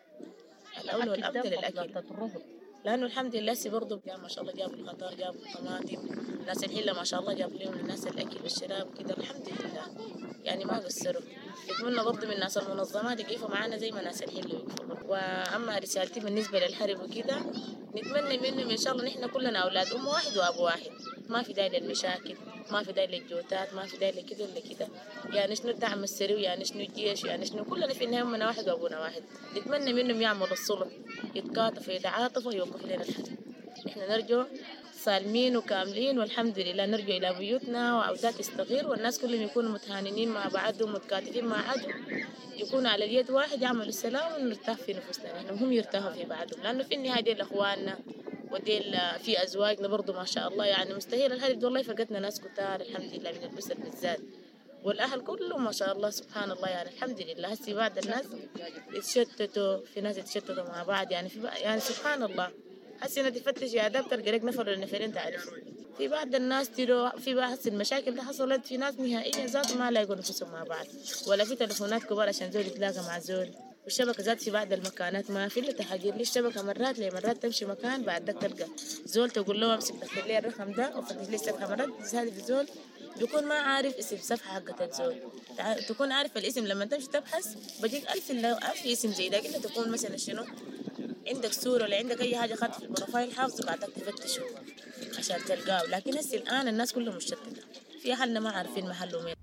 الأولى والأفضل الأكل، لأنه الحمد لله سي برضو ما شاء الله جابوا الخضار جابوا الطماطم. ناس الحلة ما شاء الله جابوا لهم الناس الأكل والشراب كده الحمد لله يعني ما قصروا. نتمنى برضو من الناس المنظمات يقفوا معانا زي ما ناس الحلة يقفوا. وأما رسالتي بالنسبة للحرب وكده نتمنى منهم إن شاء الله نحن كلنا أولاد أم واحد وأبو واحد، ما في داعي للمشاكل، ما في داعي للجوتات، ما في داعي لكده ولا كده يعني. شنو الدعم السري يعني شنو الجيش يعني شنو، كلنا في النهاية أمنا واحد وأبونا واحد. نتمنى منهم يعملوا الصلح، يتكاتفوا يتعاطفوا يوقفوا لنا الحرب. نحن نرجو سالمين وكاملين والحمد لله، نرجو إلى بيوتنا وأولاد الصغير والناس كلهم يكونوا متهاننين مع بعضهم متكاتفين مع بعضهم، يكونوا على اليد واحد يعملوا السلام ونرتاح في نفوسنا نحن هم يرتاحوا في بعضهم. لأنه في النهاية ديل أخواننا وديل في أزواجنا برضو ما شاء الله يعني. مستحيل الحرب والله فقدنا ناس كتار الحمد لله من الأسر بالذات، والأهل كلهم ما شاء الله سبحان الله يعني الحمد لله. هسي بعض الناس يتشتتوا، في ناس يتشتتوا مع بعض يعني في يعني سبحان الله. هسي أنا تفتش يا آداب تلقى لك نفر ولا نفرين تعرفوا. في بعض الناس ترو في بعض المشاكل اللي حصلت في ناس نهائيا ذات ما لاقوا نفسهم مع بعض، ولا في تلفونات كبار عشان زول يتلاقى مع زول، والشبكة ذات في بعض المكانات ما في. اللي تحقق لي الشبكة مرات لي مرات تمشي مكان بعد ذاك تلقى زول تقول له امسك دخل لي الرقم ده وفتش لي الصفحة، مرات هذا الزول بيكون ما عارف اسم صفحة حقت الزول. تكون عارف الاسم لما تمشي تبحث بجيك ألف ألف اسم زي ده، إلا تكون مثلا شنو عندك صورة ولا عندك أي حاجة خاطر في البروفايل حافظه بعدك تفتشه عشان تلقاه. لكن هسه الآن الناس كلها مشتتة في أهلنا ما عارفين محله وين.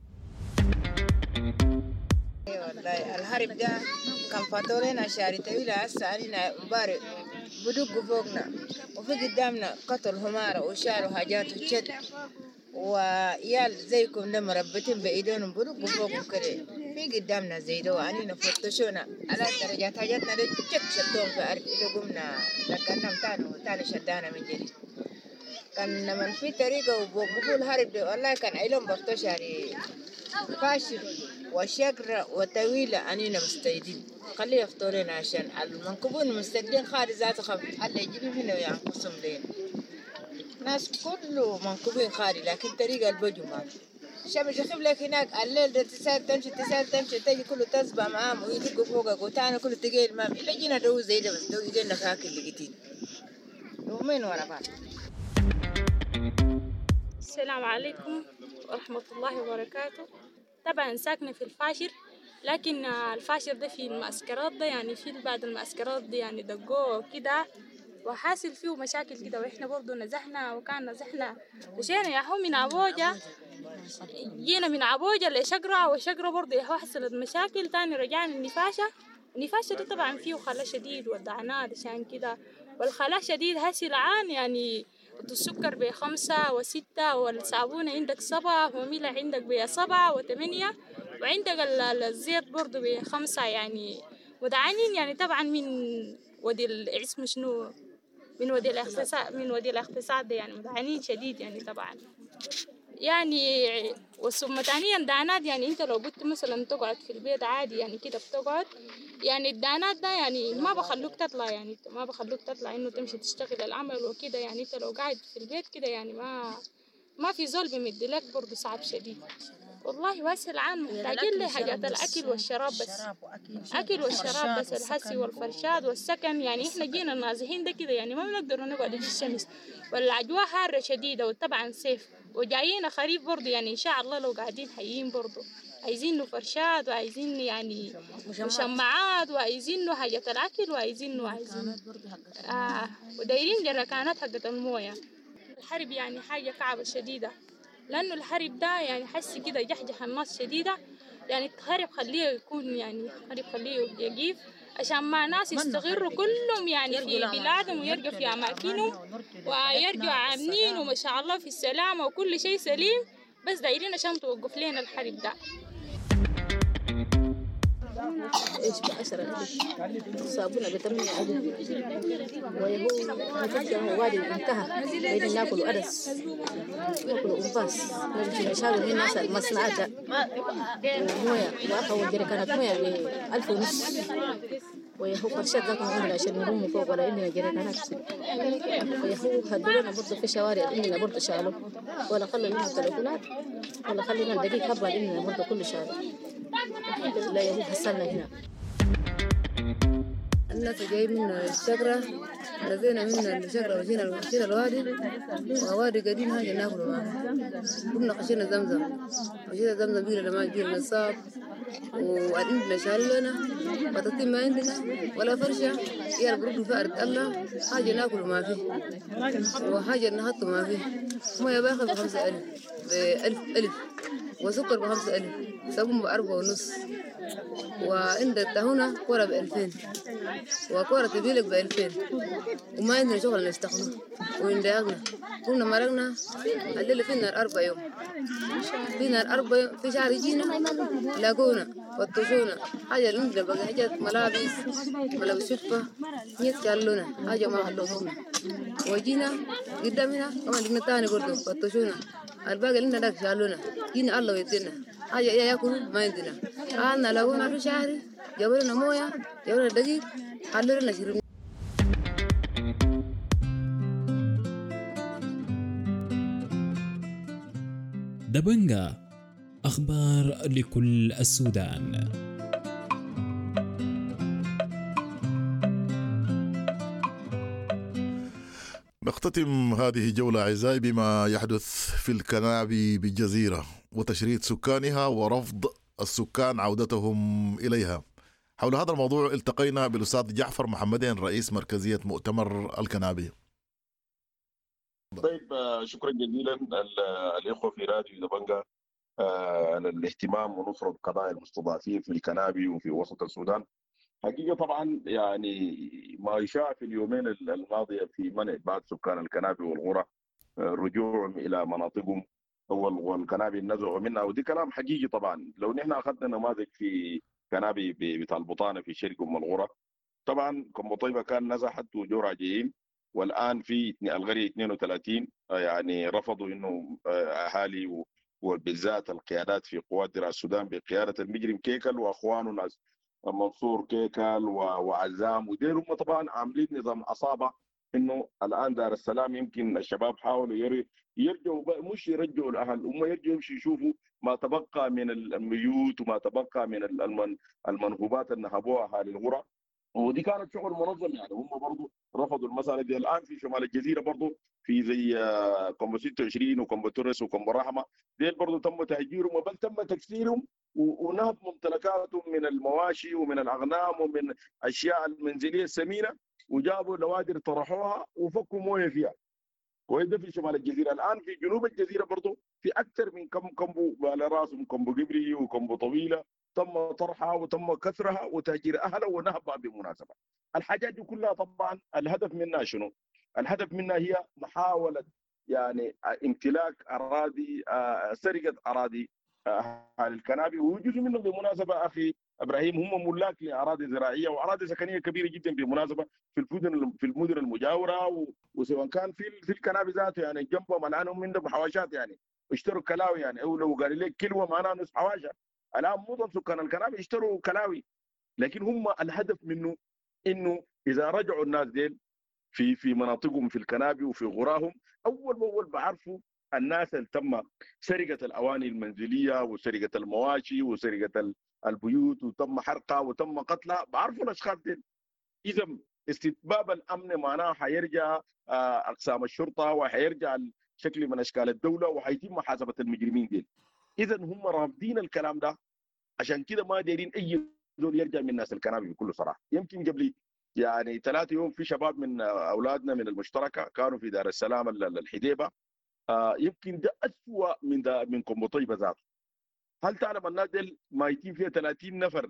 والله الهرب ده كان فاتورينا شاري طويلة هسه علينا مبارك بدقوا فوقنا، وفي قدامنا قتل همارة وشاروا حاجات وشد، ويال زيكم ده مربتين بإيدونهم بدقوا فوقهم كده في قدامنا زي ده، وعنينا فتشونا على درجات حاجاتنا دي تشك شدهم في أرض إذا قمنا لقناهم تاني وتاني شدانا من جديد. كان لما في طريقة وبقول هرب ده والله كان علم بفتو شاري فاشل وشقرة وطويلة أنينا مستيدين خليه يفطرين عشان المنكوبون مستقلين خارج ذات خف حل يجيبوا هنا وينقصهم لين ناس كله منكوبين خارج لكن طريقة البجو ما شاب يخيب لك هناك الليل ده تسال تمشي تسال تمشي تجي كله تسبع معاهم ويدقوا فوقك وتاني كله تجي المام إلا جينا دو زي ده بس دو يجينا خاك اللي جتين يومين ورا بعض. السلام عليكم ورحمة الله وبركاته. طبعا ساكنة في الفاشر، لكن الفاشر ده في المعسكرات ده يعني في بعض المعسكرات دي يعني دقوه كده وحاصل فيه مشاكل كده، وإحنا برضو نزحنا وكان نزحنا مشينا يا هو من عبوجة، جينا من عبوجة لشقرة وشقرة برضو يا هو حصلت مشاكل تاني رجعنا النفاشة. النفاشة ده طبعا فيه خلا شديد ودعنات عشان كده، والخلا شديد هسي العان يعني السكر بخمسة وستة والصابونة عندك سبعة وميلة عندك بسبعة وثمانية وعندك الزيت برضو بخمسة يعني ودعانين يعني طبعا من ودي الاسم شنو من ودي الاقتصاد من ودي الاقتصاد يعني مدعانين شديد يعني طبعا يعني. وثم ثانيا دعنات يعني انت لو قلت مثلا تقعد في البيت عادي يعني كده بتقعد يعني الدعنات ده يعني ما بخلوك تطلع يعني ما بخلوك تطلع انه تمشي تشتغل العمل وكده يعني انت لو قاعد في البيت كده يعني ما ما في زول بيمد لك برضه صعب شديد والله. واسع العام محتاجين له حاجات الأكل والشراب بس، أكل والشراب بس الحسي والفرشاد والسكن يعني إحنا جينا نازحين ده كده يعني ما بنقدر نقعد في الشمس والأجواء حارة شديدة وطبعا صيف وجايين خريف برضه يعني إن شاء الله لو قاعدين حيين برضه عايزين له فرشاد وعايزين يعني مشمعات وعايزين له حاجات الأكل وعايزين له عايزين آه ودايرين جركانات حقت الموية. الحرب يعني حاجة كعبة شديدة لأنه الحرب ده يعني حسي كده يجحجح الناس شديدة يعني الحرب خليه يكون يعني الحرب خليه يجيف عشان ما ناس يستغروا كلهم يعني في بلادهم ويرجعوا في أماكنهم ويرجعوا آمنين وما شاء الله في السلامة وكل شيء سليم، بس دايرين عشان توقف لنا الحرب ده. ايش بعشرة ألف صابونة بثمانية ألف ويهو هترجع وادي انتهى بين ناكلوا أرز ناكلوا أنفاس نمشي نشاور من الناس المصنعات ده وموية وأخو جريكانات موية بألف ونص ويهو فرشات ذاك من عشان نروم فوق ولا إننا جريكانات ويهو هدولنا برضو في شوارع إننا برضو شالوا ولا خلوا لنا تليفونات ولا خلينا دقيق هبل إننا برضو كل شالوا الحمد لله يهو حصلنا هنا. الناس جاي من الشجرة نزينا من الشجرة وجينا وجينا الوادي ووادي قديم هاجي ناكله معاه كنا خشينا زمزم وجينا زمزم بينا لما جينا نصاب وعندنا شالوا لنا بطاطين ما عندنا ولا فرشة يا برضو فارد الله حاجة ناكله ما فيه وحاجة نحطه ما فيه موية باخذ بخمسة ألف بألف ألف وسكر بخمسة ألف صابون بأربعة ونص وعند التهونة كورة بألفين وكورة تبيلك بألفين وما عندنا شغل نشتغله ونداغنا كنا مرقنا الليلة في النار أربع يوم في نار أربع يوم في شهر يجينا لاقونا وطشونا حاجة عندنا بقى حاجات ملابس ملابس شفة نيت شالونا حاجة ما خلونا وجينا قدامنا كمان لقنا تاني برضو وطشونا الباقي لنا داك شالونا جينا الله ويدينا حاجة يا ياكلوا ما عندنا قعدنا لاقونا في شهر جابوا لنا موية جابوا لنا دقيق حلوا لنا شربنا. دبنجا أخبار لكل السودان. نختتم هذه الجولة أعزائي بما يحدث في الكنابي بالجزيرة وتشريد سكانها ورفض السكان عودتهم إليها. حول هذا الموضوع التقينا بالأستاذ جعفر محمدين رئيس مركزية مؤتمر الكنابي. طيب شكرا جزيلا الإخوة في راديو دبنجا على الاهتمام ونصرة قضايا المستضعفين في الكنابي وفي وسط السودان. حقيقة طبعا يعني ما يشاع في اليومين الماضية في منع بعض سكان الكنابي والغرة رجوعهم إلى مناطقهم والكنابي النزعوا منها، ودي كلام حقيقي. طبعا لو نحن أخذنا نماذج في كنابي بتاع البطانة في شرق أم الغرة، طبعا كم طيبة كان نزحت وجو راجعين، والآن في القرية اثنين وثلاثين يعني رفضوا إنه أهالي وبالذات القيادات في قوات درع السودان بقياده المجرم كيكل واخوانه ناس منصور كيكل وعزام، وديل هم طبعا عاملين نظام عصابه. انه الان دار السلام يمكن الشباب حاولوا يري يرجعوا، مش يرجعوا الاهل، هم يرجعوا يمشوا يشوفوا ما تبقى من البيوت وما تبقى من المن المنهوبات اللي نهبوها اهالي القرى، ودي كانت شغل منظم. يعني هم برضه رفضوا المساله دي. الان في شمال الجزيره برضه في زي كومبو ستة وعشرين وكومبو تورس وكومبو رحمه، ديل برضه تم تهجيرهم وبل تم تكسيرهم ونهب ممتلكاتهم من المواشي ومن الاغنام ومن اشياء المنزليه الثمينه، وجابوا لوادر طرحوها وفكوا مويه فيها. وده في شمال الجزيره. الان في جنوب الجزيره برضه في اكثر من كم كومبو على راسهم كومبو قبري وكومبو طويله تم طرحها وتم كسرها وتهجير اهلها ونهبها بالمناسبه. الحاجات دي كلها طبعا الهدف منها شنو؟ الهدف منها هي محاوله يعني امتلاك اراضي، سرقه اراضي اهل الكنابي، وجزء منهم بالمناسبه اخي ابراهيم هم ملاك لاراضي زراعيه واراضي سكنيه كبيره جدا بالمناسبه في المدن في المدن المجاوره، وسواء كان في في الكنابي ذاته يعني جنبهم الان هم عندهم حواشات، يعني اشتروا كلاوي، يعني او لو قال لك كلوه معناها نصف حواشه. الان معظم سكان الكنابي اشتروا كلاوي، لكن هم الهدف منه انه اذا رجعوا الناس ديل في في مناطقهم في الكنابي وفي غراهم، اول باول بعرفوا الناس اللي تم سرقه الاواني المنزليه وسرقه المواشي وسرقه البيوت وتم حرقها وتم قتلها، بعرفوا الاشخاص دي. اذا استتباب الامن معناه حيرجع اقسام الشرطه وحيرجع شكل من اشكال الدوله وحيتم محاسبه المجرمين دي. اذا هم رافضين الكلام ده، عشان كده ما دايرين اي زول يرجع من الناس الكنابي بكل صراحه. يمكن قبل يعني ثلاثة يوم في شباب من اولادنا من المشتركه كانوا في دار السلام الحديبه، آه يمكن ده اسوء من ده من كومبو طيبه ذاته. هل تعلم الناس ديل مايتين فيها ثلاثين نفر،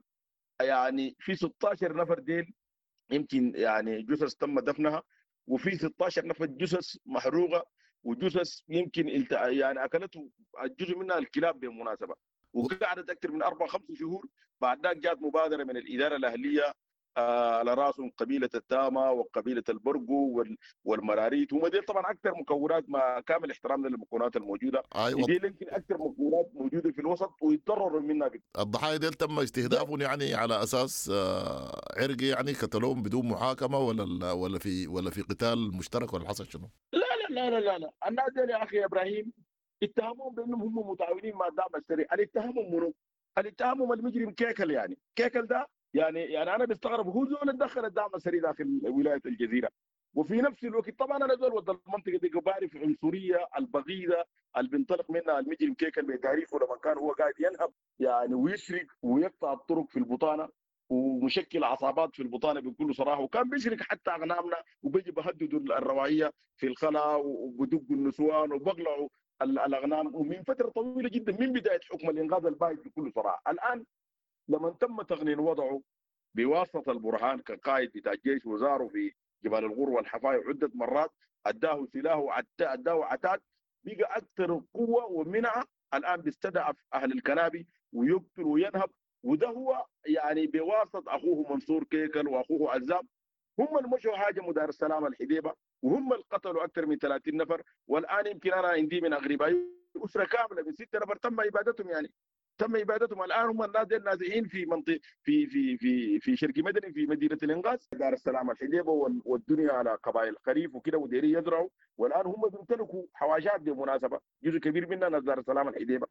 يعني في ستة عشر نفر ديل يمكن يعني جثث تم دفنها، وفي ستة عشر نفر جثث محروقه وجثث يمكن يعني اكلته جزء منها الكلاب بالمناسبه، وقعدت اكثر من اربع خمس شهور. بعد ذلك جات مبادره من الاداره الاهليه آه على راسهم قبيله التامه وقبيله البرقو والمراريت، هم دي طبعا اكثر مكونات، ما كامل احترامنا للمكونات الموجوده. أيوة. دي يمكن اكثر مكونات موجوده في الوسط ويتضرروا منها بك. الضحايا دي تم استهدافهم يعني على اساس آه عرقي، يعني قتلوهم بدون محاكمه ولا ولا في ولا في قتال مشترك ولا حصل شنو؟ لا لا لا لا لا, لا. الناس دي يا اخي ابراهيم اتهموهم بانهم هم متعاونين مع الدعم السريع. اللي اتهمهم منو؟ اللي اتهمهم المجرم كيكل. يعني كيكل ده يعني يعني انا بستغرب هو زول اللي دخل الدعم السريع داخل ولايه الجزيره، وفي نفس الوقت طبعا انا زول ود المنطقه دي بعرف العنصريه البغيضه اللي بينطلق منها المجرم كيكل بتاريخه لما كان هو قاعد ينهب يعني ويسرق ويقطع الطرق في البطانه ومشكل عصابات في البطانه بكل صراحه، وكان بيسرق حتى اغنامنا وبيجي بهددوا الرواعيه في الخلا وبدقوا النسوان وبقلعوا الاغنام، ومن فتره طويله جدا من بدايه حكم الانقاذ البايد بكل صراحه. الان لما تم تقنين وضعه بواسطه البرهان كقائد بتاع الجيش وزاره في جبال الغور والحفاية عده مرات، اداه سلاح اداه عتاد، بقى اكثر قوه ومنعه. الان بيستدعف اهل الكنابي ويقتل وينهب، وده هو يعني بواسطه اخوه منصور كيكل واخوه عزام، هم اللي مشوا هاجموا دار السلام الحديبه، وهم اللي قتلوا اكثر من ثلاثين نفر. والان يمكن انا عندي من اغربائي اسره كامله من ستة نفر تم ابادتهم، يعني تم ابادتهم. الان هم الناس دي نازحين في منطقه في في في في شرق مدني في مدينه الانقاذ دار السلام الحديبه، والدنيا على قبائل خريف وكده وديري يزرعوا، والان هم بيمتلكوا حواشات بالمناسبه جزء كبير منها ناس دار السلام الحديبه،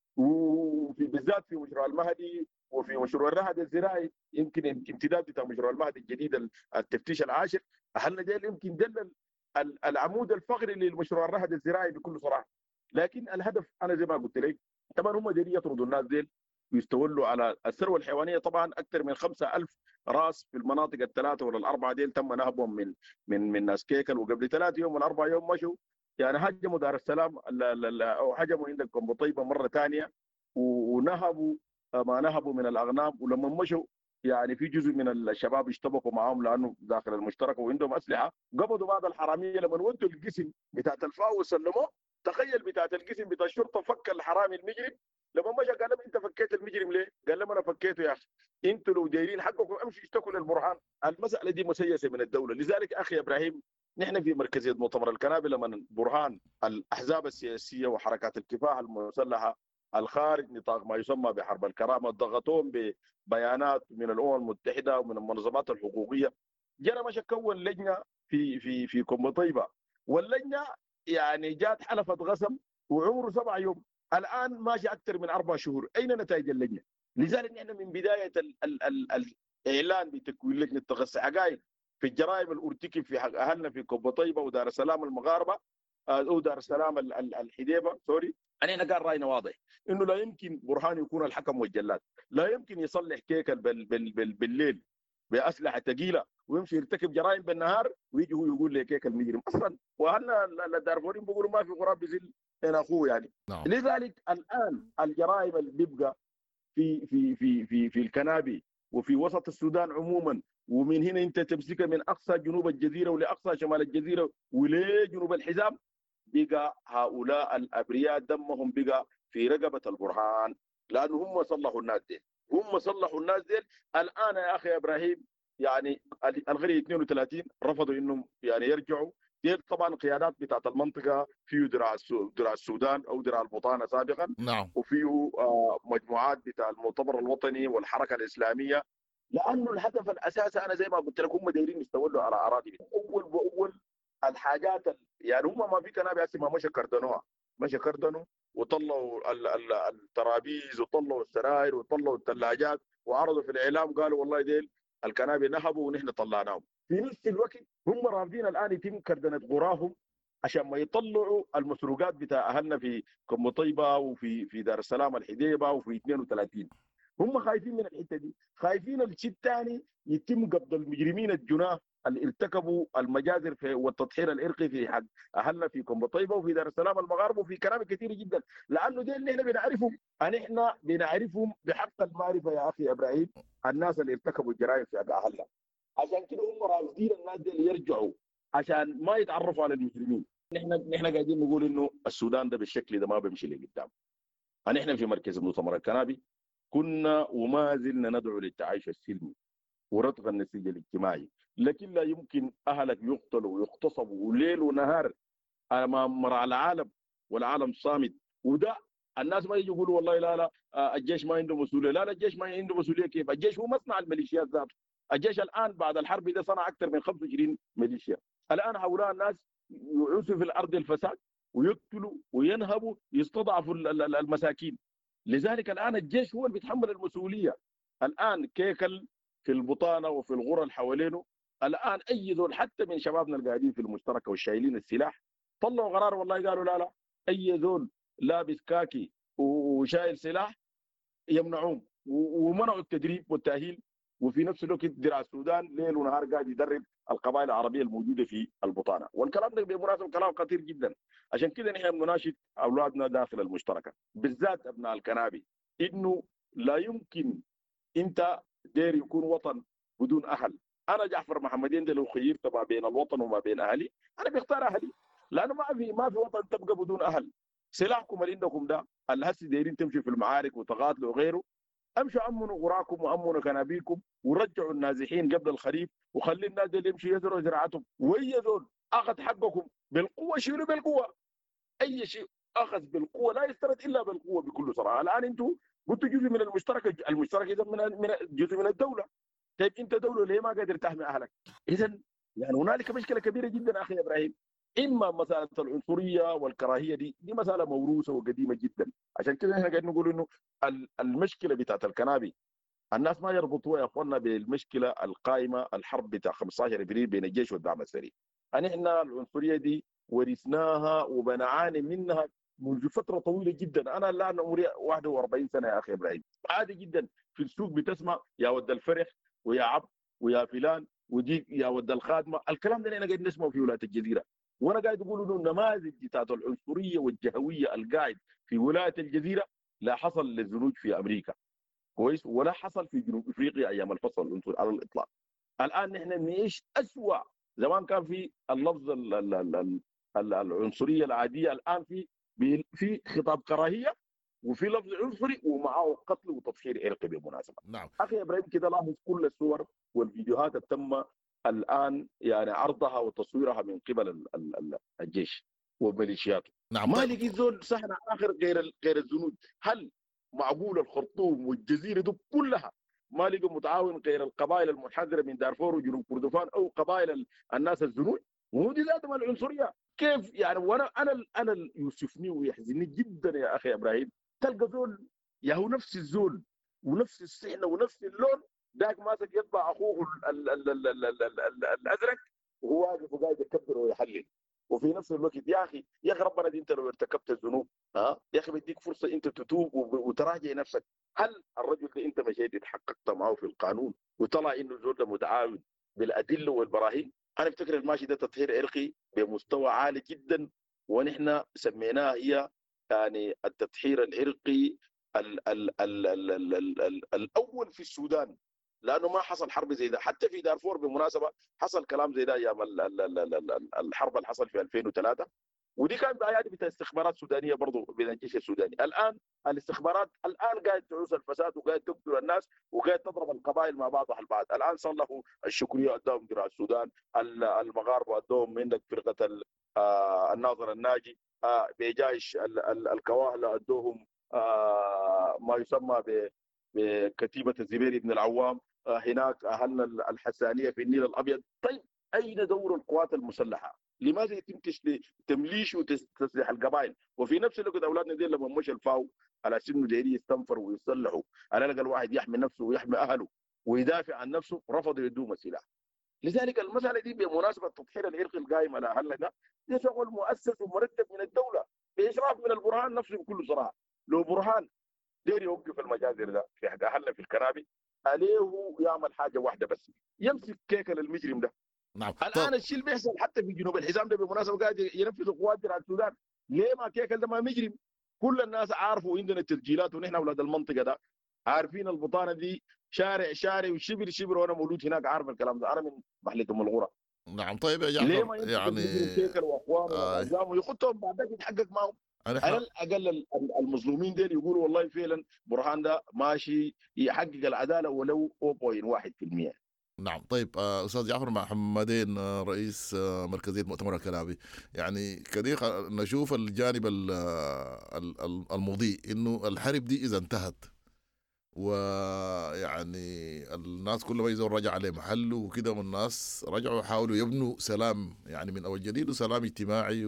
وفي بالذات في مشروع المهدي وفي مشروع الرهد الزراعي. يمكن امتداد بتاع مشروع المهدي الجديد التفتيش العاشر، اهلنا ديل يمكن دل العمود الفقري للمشروع الرهد الزراعي بكل صراحه. لكن الهدف انا زي ما قلت لك طبعا هم ديل يطردوا الناس ديل ويستولوا على الثروه الحيوانيه. طبعا اكثر من خمسة ألف راس في المناطق الثلاثه ولا الاربعه ديل تم نهبهم من من من ناس كيكل، وقبل ثلاث يوم ولا اربع يوم مشوا يعني هجموا دار السلام او هجموا عندك كومبو طيبه مره ثانيه ونهبوا ما نهبوا من الاغنام. ولما مشوا يعني في جزء من الشباب اشتبكوا معهم لانه داخل المشترك وعندهم اسلحه، قبضوا بعض الحراميه لما ودوا القسم بتاعت الفاو وسلموه. تخيل بتاعت القسم بتاع الشرطه فك الحرامي المجرم، لما مشى قال لهم انت فكيت المجرم ليه؟ قال لهم انا فكيته يا اخي، انتوا لو دايرين حقكم امشوا اشتكوا للبرهان. المساله دي مسيسه من الدوله. لذلك اخي ابراهيم نحن في مركزيه مؤتمر الكنابي لما برهان الاحزاب السياسيه وحركات الكفاح المسلحه الخارج نطاق ما يسمى بحرب الكرامه ضغطوهم ببيانات من الامم المتحده ومن المنظمات الحقوقيه، جرى مشى كون لجنه في في في كوم طيبه، واللجنه يعني جات حلفت غسم وعمره سبع يوم، الان ماشي اكثر من اربع شهور، اين نتائج اللجنه؟ لذلك نحن من بدايه ال ال ال الاعلان بتكوين لجنه تغسل حقائق في الجرائم اللي ارتكب في حق اهلنا في كوم طيبه ودار السلام المغاربه او دار السلام الحديبه سوري، انا قال راينا واضح انه لا يمكن برهان يكون الحكم والجلاد، لا يمكن يصلح كيكل بال بال بال بالليل باسلحه ثقيله ويمشي يرتكب جرائم بالنهار ويجي هو يقول لي كيكل مجرم اصلا، واهلنا الدارفوريين بيقولوا ما في غراب بيزل هنا اخوه يعني. نعم. لذلك الان الجرائم اللي بيبقى في في في في في الكنابي وفي وسط السودان عموما، ومن هنا انت تمسكها من اقصى جنوب الجزيره ولاقصى شمال الجزيره ولجنوب الحزام، بقى هؤلاء الابرياء دمهم بقى في رقبه البرهان، لانه هم صلحوا الناس دي، هم صلحوا الناس دي. الان يا اخي ابراهيم يعني الغري اثنين وثلاثين رفضوا انهم يعني يرجعوا، دي طبعا قيادات بتاعت المنطقه، فيه دراع دراع السودان او دراع البطانه سابقا، نعم. وفيه آه مجموعات بتاع المؤتمر الوطني والحركه الاسلاميه، لانه الهدف الاساسي انا زي ما قلت لك هم دايرين يستولوا على اراضي اول باول. الحاجات يعني هم ما في كنابي هسه ما مشى كردنوها، مشى كردنوا وطلعوا الترابيز وطلعوا السراير وطلعوا الثلاجات وعرضوا في الاعلام قالوا والله ديل الكنابي نهبوا ونحن طلعناهم. في نفس الوقت هم رافضين الان يتم كردنه غراهم عشان ما يطلعوا المسروقات بتاع اهلنا في كم طيبه وفي في دار السلام الحديبه وفي اثنين وثلاثين. هم خايفين من الحته دي، خايفين الشيء الثاني يتم قبض المجرمين الجناه اللي ارتكبوا المجازر في والتطهير الارقي في حق اهلنا في كومبو طيبه وفي دار السلام المغاربه وفي كلام كثير جدا، لانه دي اللي احنا بنعرفهم، ان احنا بنعرفهم بحق المعرفه يا اخي ابراهيم، الناس اللي ارتكبوا الجرائم في حق اهلنا. عشان كده هم رافضين الناس دي اللي يرجعوا عشان ما يتعرفوا على المجرمين. نحن نحن قاعدين نقول انه السودان ده بالشكل ده ما بيمشي لقدام. نحن في مركز مؤتمر الكنابي كنا وما زلنا ندعو للتعايش السلمي ورتق النسيج الاجتماعي، لكن لا يمكن اهلك يقتلوا ويغتصبوا ليل ونهار امام مرعى العالم والعالم صامت. وده الناس ما يجي يقولوا والله لا لا الجيش ما عنده مسؤوليه، لا لا الجيش ما عنده مسؤوليه. كيف؟ الجيش هو مصنع الميليشيات ذاته. الجيش الان بعد الحرب ده صنع اكثر من خمسة وعشرين ميليشيا. الان هؤلاء الناس يعوسوا في الارض الفساد ويقتلوا وينهبوا يستضعفوا المساكين. لذلك الان الجيش هو اللي بيتحمل المسؤوليه. الان كيكل في البطانه وفي الغرى اللي حوالينه، الان اي ذول حتى من شبابنا القاعدين في المشتركه والشايلين السلاح طلعوا قرار والله قالوا لا لا اي ذول لابس كاكي وشايل سلاح يمنعوهم، ومنعوا التدريب والتاهيل. وفي نفس الوقت درع السودان ليل ونهار قاعد يدرب القبائل العربيه الموجوده في البطانه، والكلام ده بالمناسبه كلام خطير جدا. عشان كده نحن بنناشد اولادنا داخل المشتركه بالذات ابناء الكنابي انه لا يمكن انت دير يكون وطن بدون اهل. انا جعفر محمدين ده لو خيرت ما بين الوطن وما بين اهلي انا بختار اهلي، لانه ما في ما في وطن تبقى بدون اهل. سلاحكم اللي عندكم ده اللي هسه دايرين تمشي في المعارك وتقاتلوا وغيره، امشوا امنوا غراكم وامنوا كنابيكم ورجعوا النازحين قبل الخريف وخلي الناس دي يمشوا يزرعوا زراعتهم. وهي ذول اخذ حقكم بالقوه شيلوا بالقوه. اي شيء اخذ بالقوه لا يسترد الا بالقوه بكل صراحه. الان انتم قلتوا جزء من المشترك، المشترك اذا من جزء من الدوله. طيب انت دوله ليه ما قادر تحمي اهلك؟ اذا يعني هنالك مشكله كبيره جدا اخي ابراهيم. اما مساله العنصريه والكراهيه دي دي مساله موروثه وقديمه جدا. عشان كده احنا قاعدين نقول انه المشكله بتاعت الكنابي الناس ما يربطوها يا اخواننا بالمشكله القائمه الحرب بتاع خمسة عشر ابريل بين الجيش والدعم السريع. ان احنا العنصريه دي ورثناها وبنعاني منها منذ فتره طويله جدا. انا الان عمري واحد وأربعين سنه يا اخي ابراهيم، عادي جدا في السوق بتسمع يا ود الفرخ ويا عبد ويا فلان ودي يا ود الخادمه. الكلام ده انا قاعد نسمعه في ولايه الجزيره، وانا قاعد اقول انه النماذج بتاعت العنصريه والجهويه القاعد في ولايه الجزيره لا حصل للزنوج في امريكا كويس، ولا حصل في جنوب افريقيا ايام الفصل العنصري على الاطلاق. الان نحن نعيش اسوء. زمان كان في اللفظ ال ال ال ال العنصريه العاديه، الان في في خطاب كراهيه وفي لفظ عنصري ومعه قتل وتطهير عرقي بالمناسبه. نعم اخي ابراهيم كده لاحظ كل الصور والفيديوهات التم الان يعني عرضها وتصويرها من قبل ال- ال- ال- الجيش وميليشياته. نعم ما طيب. لقيت زول صحن اخر غير ال- غير الزنود. هل معقول الخرطوم والجزيره دي كلها ما لقوا متعاون غير القبائل المنحدره من دارفور وجنوب كردفان او قبائل ال- الناس الزنود؟ وهو دي ذاتهم العنصريه. كيف يعني؟ وانا انا انا ال- يوسفني ويحزنني جدا يا اخي ابراهيم، تلقى زول يا هو نفس الزول ونفس السحنه ونفس اللون، ذاك ماسك يطبع اخوه ال- ال- ال- ال- ال- ال- ال- الازرق وهو واقف وقاعد يكبر ويحلل. وفي نفس الوقت يا اخي يا اخي ربنا دي انت لو ارتكبت الذنوب ها يا اخي بديك فرصه انت تتوب وب- وتراجع نفسك. هل الرجل ده انت مشيت اتحققت معه في القانون وطلع انه الزول ده متعاون بالادله والبراهين؟ انا افتكر الماشي ده تطهير عرقي بمستوى عالي جدا، ونحن سميناه هي يعني التطهير العرقي ال ال ال ال ال ال ال الاول في السودان، لانه ما حصل حرب زي ده. حتى في دارفور بالمناسبه حصل كلام زي ده ايام ال- ال- ال- ال- ال- الحرب اللي حصل في ألفين وثلاثة، ودي كانت بايادي بتاع استخبارات سودانيه برضه من الجيش السوداني. الان الاستخبارات الان قاعد تعوز الفساد وقاعد تقتل الناس وقاعد تضرب القبائل مع بعضها البعض. الان صلحوا الشكريه اداهم درع السودان، ال- المغاربه ادوهم عندك فرقه ال- آه، الناظر الناجي، آه، بجايش ال- ال- الكواهله ادوهم آه، ما يسمى ب- بكتيبه الزبير بن العوام. آه، هناك اهلنا الحسانيه في النيل الابيض. طيب اين دور القوات المسلحه؟ لماذا يتم تشلي- تمليش وتسليح القبائل؟ وفي نفس الوقت اولادنا دي لما مشى الفاو على سنه دايرين يستنفروا ويصلحوا، على الاقل الواحد يحمي نفسه ويحمي اهله ويدافع عن نفسه، رفضوا يدوم السلاح. لذلك المساله دي بمناسبه التطهير العرقي القائم على اهلنا ده، ده شغل مؤسس ومرتب من الدوله باشراف من البرهان نفسه بكل صراحه. لو برهان دير يوقف المجازر ده في حق اهلنا في الكنابي، عليه يعمل حاجه واحده بس، يمسك كيكه للمجرم ده. نعم الان الشيء اللي بيحصل حتى في جنوب الحزام ده بالمناسبه قاعد ينفذ قوات درع السودان. ليه ما كيكل ده ما مجرم؟ كل الناس عارفوا، عندنا التسجيلات ونحن اولاد المنطقه ده عارفين البطانه دي شارع شارع وشبر شبر، وانا مولود هناك عارف الكلام ده، انا من محله ام الغوره. نعم طيب يا ليه جعفر ما يمسك يعني المجرم كيكل واخوانه آه واعزامه ويخطهم بعد ذلك يتحقق معهم؟ على نحن الاقل ال- ال- المظلومين دول يقولوا والله فعلا برهان ده ماشي يحقق العداله ولو صفر فاصلة واحد بالمئة. نعم طيب آه، استاذ جعفر محمدين آه، رئيس آه، مركزيه مؤتمر الكلابي، يعني كده خ- نشوف الجانب ال- آه، ال- ال- المضيء انه الحرب دي اذا انتهت ويعني الناس كل ما يزور رجع عليه محله وكده، والناس رجعوا يحاولوا يبنوا سلام يعني من اول جديد وسلام اجتماعي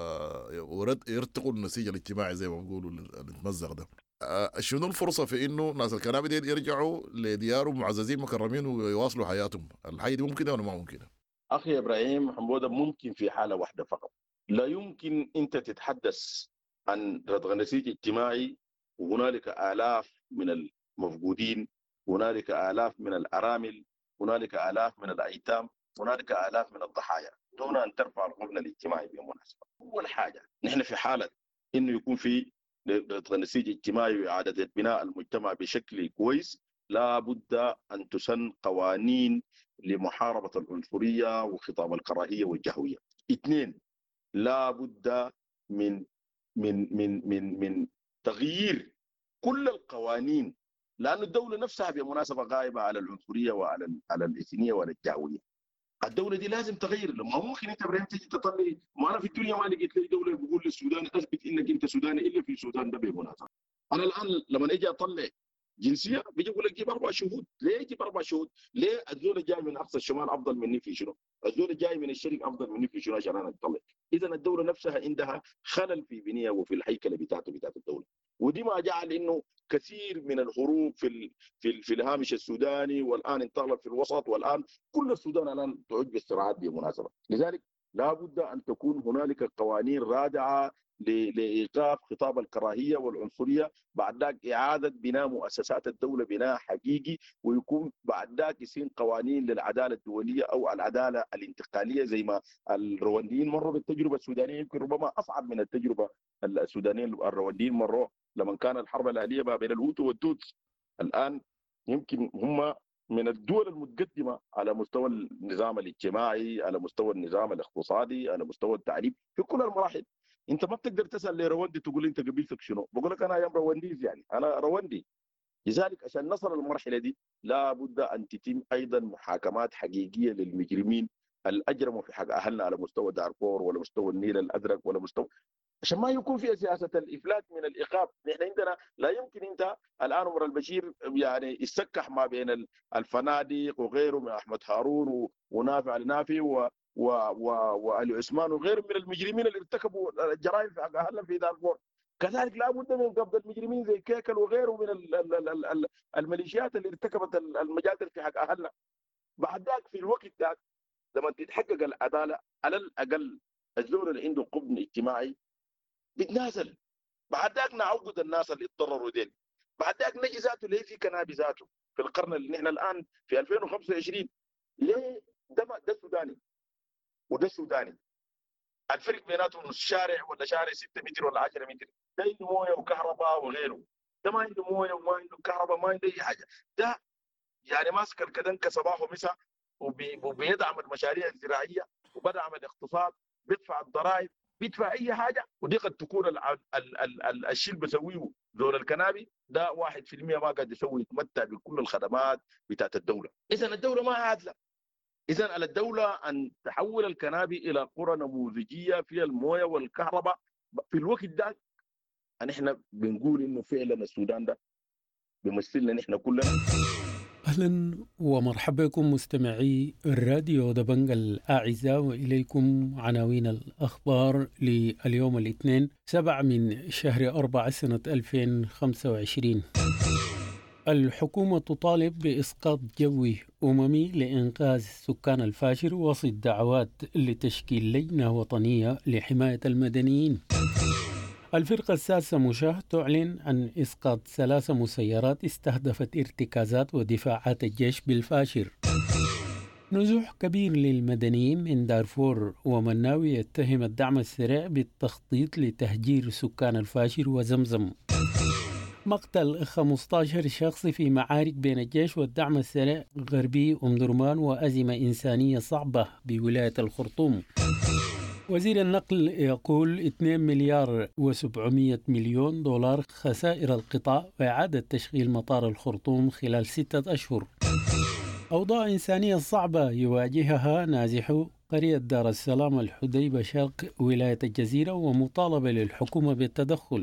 و- ورد يرتقوا النسيج الاجتماعي زي ما بيقولوا المتمزق ده. آه، شنو الفرصة في انه ناس الكنابي دي يرجعوا لديارهم معززين مكرمين ويواصلوا حياتهم؟ الحي دي ممكنة ولا ما ممكنة؟ اخي ابراهيم حموده، ممكن في حاله واحده فقط. لا يمكن انت تتحدث عن ردغ نسيج اجتماعي وهنالك الاف من المفقودين، هنالك الاف من الارامل، هنالك الاف من الايتام، هنالك الاف من الضحايا دون ان ترفع الغبن الاجتماعي بالمناسبه. اول حاجه نحن في حاله انه يكون في ردغ نسيج اجتماعي واعاده بناء المجتمع بشكل كويس، لا بد ان تسن قوانين لمحاربه العنصريه وخطاب الكراهيه والجهويه. اثنين، لا بد من من من من من تغيير كل القوانين، لأن الدولة نفسها بالمناسبة غائبة على العنصرية وعلى على الإثنية وعلى الجهوية. الدولة دي لازم تغير. لما ممكن أنت إبراهيم تجي تطلع، ما أنا في الدنيا ما لقيت لي دولة بقول للسودان أثبت إنك أنت سوداني إلا في السودان ده بالمناسبة. أنا الآن لما أجي أطلع جنسيه بيجي يقول لك جيب اربع شهود. ليه جيب اربع شهود؟ ليه الزول جاي من اقصى الشمال افضل مني في شنو؟ الزول جاي من الشرق افضل مني في شنو عشان انا اطلع؟ اذا الدوله نفسها عندها خلل في بنيه وفي الهيكله بتاعته بتاعت الدوله، ودي ما جعل انه كثير من الهروب في ال في ال في الهامش السوداني، والان انتقلت في الوسط، والان كل السودان الان تعج بالصراعات بالمناسبه. لذلك لا بد ان تكون هنالك قوانين رادعه لايقاف خطاب الكراهيه والعنصريه، بعد ذاك اعاده بناء مؤسسات الدوله بناء حقيقي، ويكون بعد ذاك يصير قوانين للعداله الدوليه او العداله الانتقاليه زي ما الروانديين مروا بالتجربه السودانيه، يمكن ربما اصعب من التجربه السودانيين الروانديين مروا لما كان الحرب الاهليه ما بين الهوتو والتوتس. الان يمكن هم من الدول المتقدمه على مستوى النظام الاجتماعي، على مستوى النظام الاقتصادي، على مستوى التعليم، في كل المراحل. انت ما بتقدر تسال لروندي تقول انت قبيلتك شنو؟ بقول لك انا يا روانديز، يعني انا رواندي. لذلك عشان نصل المرحلة دي لا بد أن تتم أيضا محاكمات حقيقية للمجرمين الأجرموا في حق أهلنا على مستوى دارفور ولا مستوى النيل الأزرق ولا مستوى، عشان ما يكون في سياسة الإفلات من الإيقاف. نحن عندنا لا يمكن أنت الآن عمر البشير يعني يسكح ما بين الفنادق وغيره من أحمد هارون ونافع النافي و و و وعلي عثمان وغيره من المجرمين اللي ارتكبوا الجرائم في حق أهلنا في دارفور. كذلك لا بد من قبض المجرمين زي كيكل وغيره من الميليشيات اللي ارتكبت المجازر في حق أهلنا. بعد ذاك في الوقت ذاك لما تتحقق العدالة على الأقل الزول اللي عنده قبن اجتماعي بيتنازل. بعد ذاك نعوض الناس اللي اضطروا دين. بعد ذاك نجي ذاته ليه في كنابي ذاته في القرن اللي نحن الآن في ألفين وخمسة وعشرين. ليه ده ده سوداني وده سوداني، الفرق بيناتهم شارع ولا شارع ستة متر ولا عشرة متر، ده عنده مويه وكهرباء وغيره، ده ما عنده مويه وما عنده كهرباء ما عنده اي حاجه. ده يعني ماسك الكدنكه صباح ومساء وبيدعم المشاريع الزراعيه وبدعم الاقتصاد، بيدفع الضرائب، بيدفع اي حاجه. ودي قد تكون ال ال ال ال الشيء اللي بيسويه دور الكنابي ده واحد في المية ما قاعد يسوي، يتمتع بكل الخدمات بتاعت الدوله. اذا الدوله ما عادله. إذا على الدولة أن تحول الكنابي إلى قرى نموذجية فيها الموية والكهرباء. في الوقت ده نحن بنقول إنه فعلا السودان ده بيمثلنا نحن كلنا. أهلا ومرحبا بكم مستمعي الراديو دبنجة الأعزاء، وإليكم عناوين الأخبار لليوم الاثنين سبعة من شهر أربعة سنة ألفين وخمسة وعشرين. الحكومة تطالب بإسقاط جوي أممي لإنقاذ سكان الفاشر وسط دعوات لتشكيل لجنة وطنية لحماية المدنيين. الفرقة السادسة مشاه تعلن عن إسقاط ثلاث مسيرات استهدفت ارتكازات ودفاعات الجيش بالفاشر. نزوح كبير للمدنيين من دارفور ومناوي يتهم الدعم السريع بالتخطيط لتهجير سكان الفاشر وزمزم. مقتل خمسة عشر شخص في معارك بين الجيش والدعم السريع غربي أم درمان وأزمة إنسانية صعبة بولاية الخرطوم. وزير النقل يقول اثنين مليار وسبعمائة مليون دولار خسائر القطاع وإعادة تشغيل مطار الخرطوم خلال ستة أشهر. أوضاع إنسانية صعبة يواجهها نازحو قرية دار السلام الحديبة شرق ولاية الجزيرة ومطالبة للحكومة بالتدخل.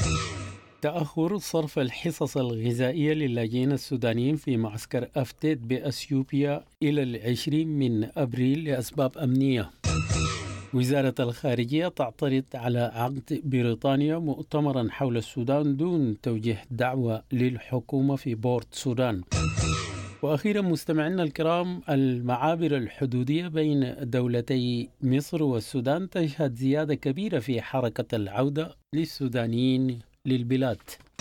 تأخر صرف الحصص الغذائية للاجئين السودانيين في معسكر أفتيت بأثيوبيا إلى العشرين من أبريل لأسباب أمنية. وزارة الخارجية تعترض على عقد بريطانيا مؤتمرا حول السودان دون توجيه دعوة للحكومة في بورت سودان. وأخيرا مستمعينا الكرام، المعابر الحدودية بين دولتي مصر والسودان تشهد زيادة كبيرة في حركة العودة للسودانيين للبلاد.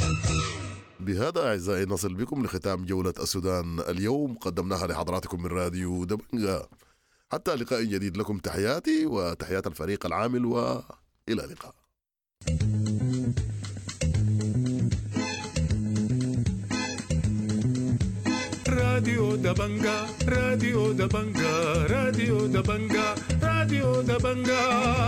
بهذا أعزائي نصل بكم لختام جولة السودان اليوم قدمناها لحضراتكم من راديو دبنجة. حتى لقاء جديد لكم تحياتي وتحيات الفريق العامل وإلى اللقاء. راديو دبنجة راديو دبنجة راديو دبنجة راديو دبنجة.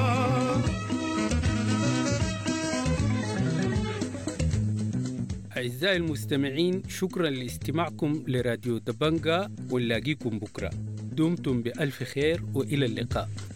أعزائي المستمعين، شكرا لاستماعكم لراديو دبنجة، ونلاقيكم بكرة. دمتم بألف خير وإلى اللقاء.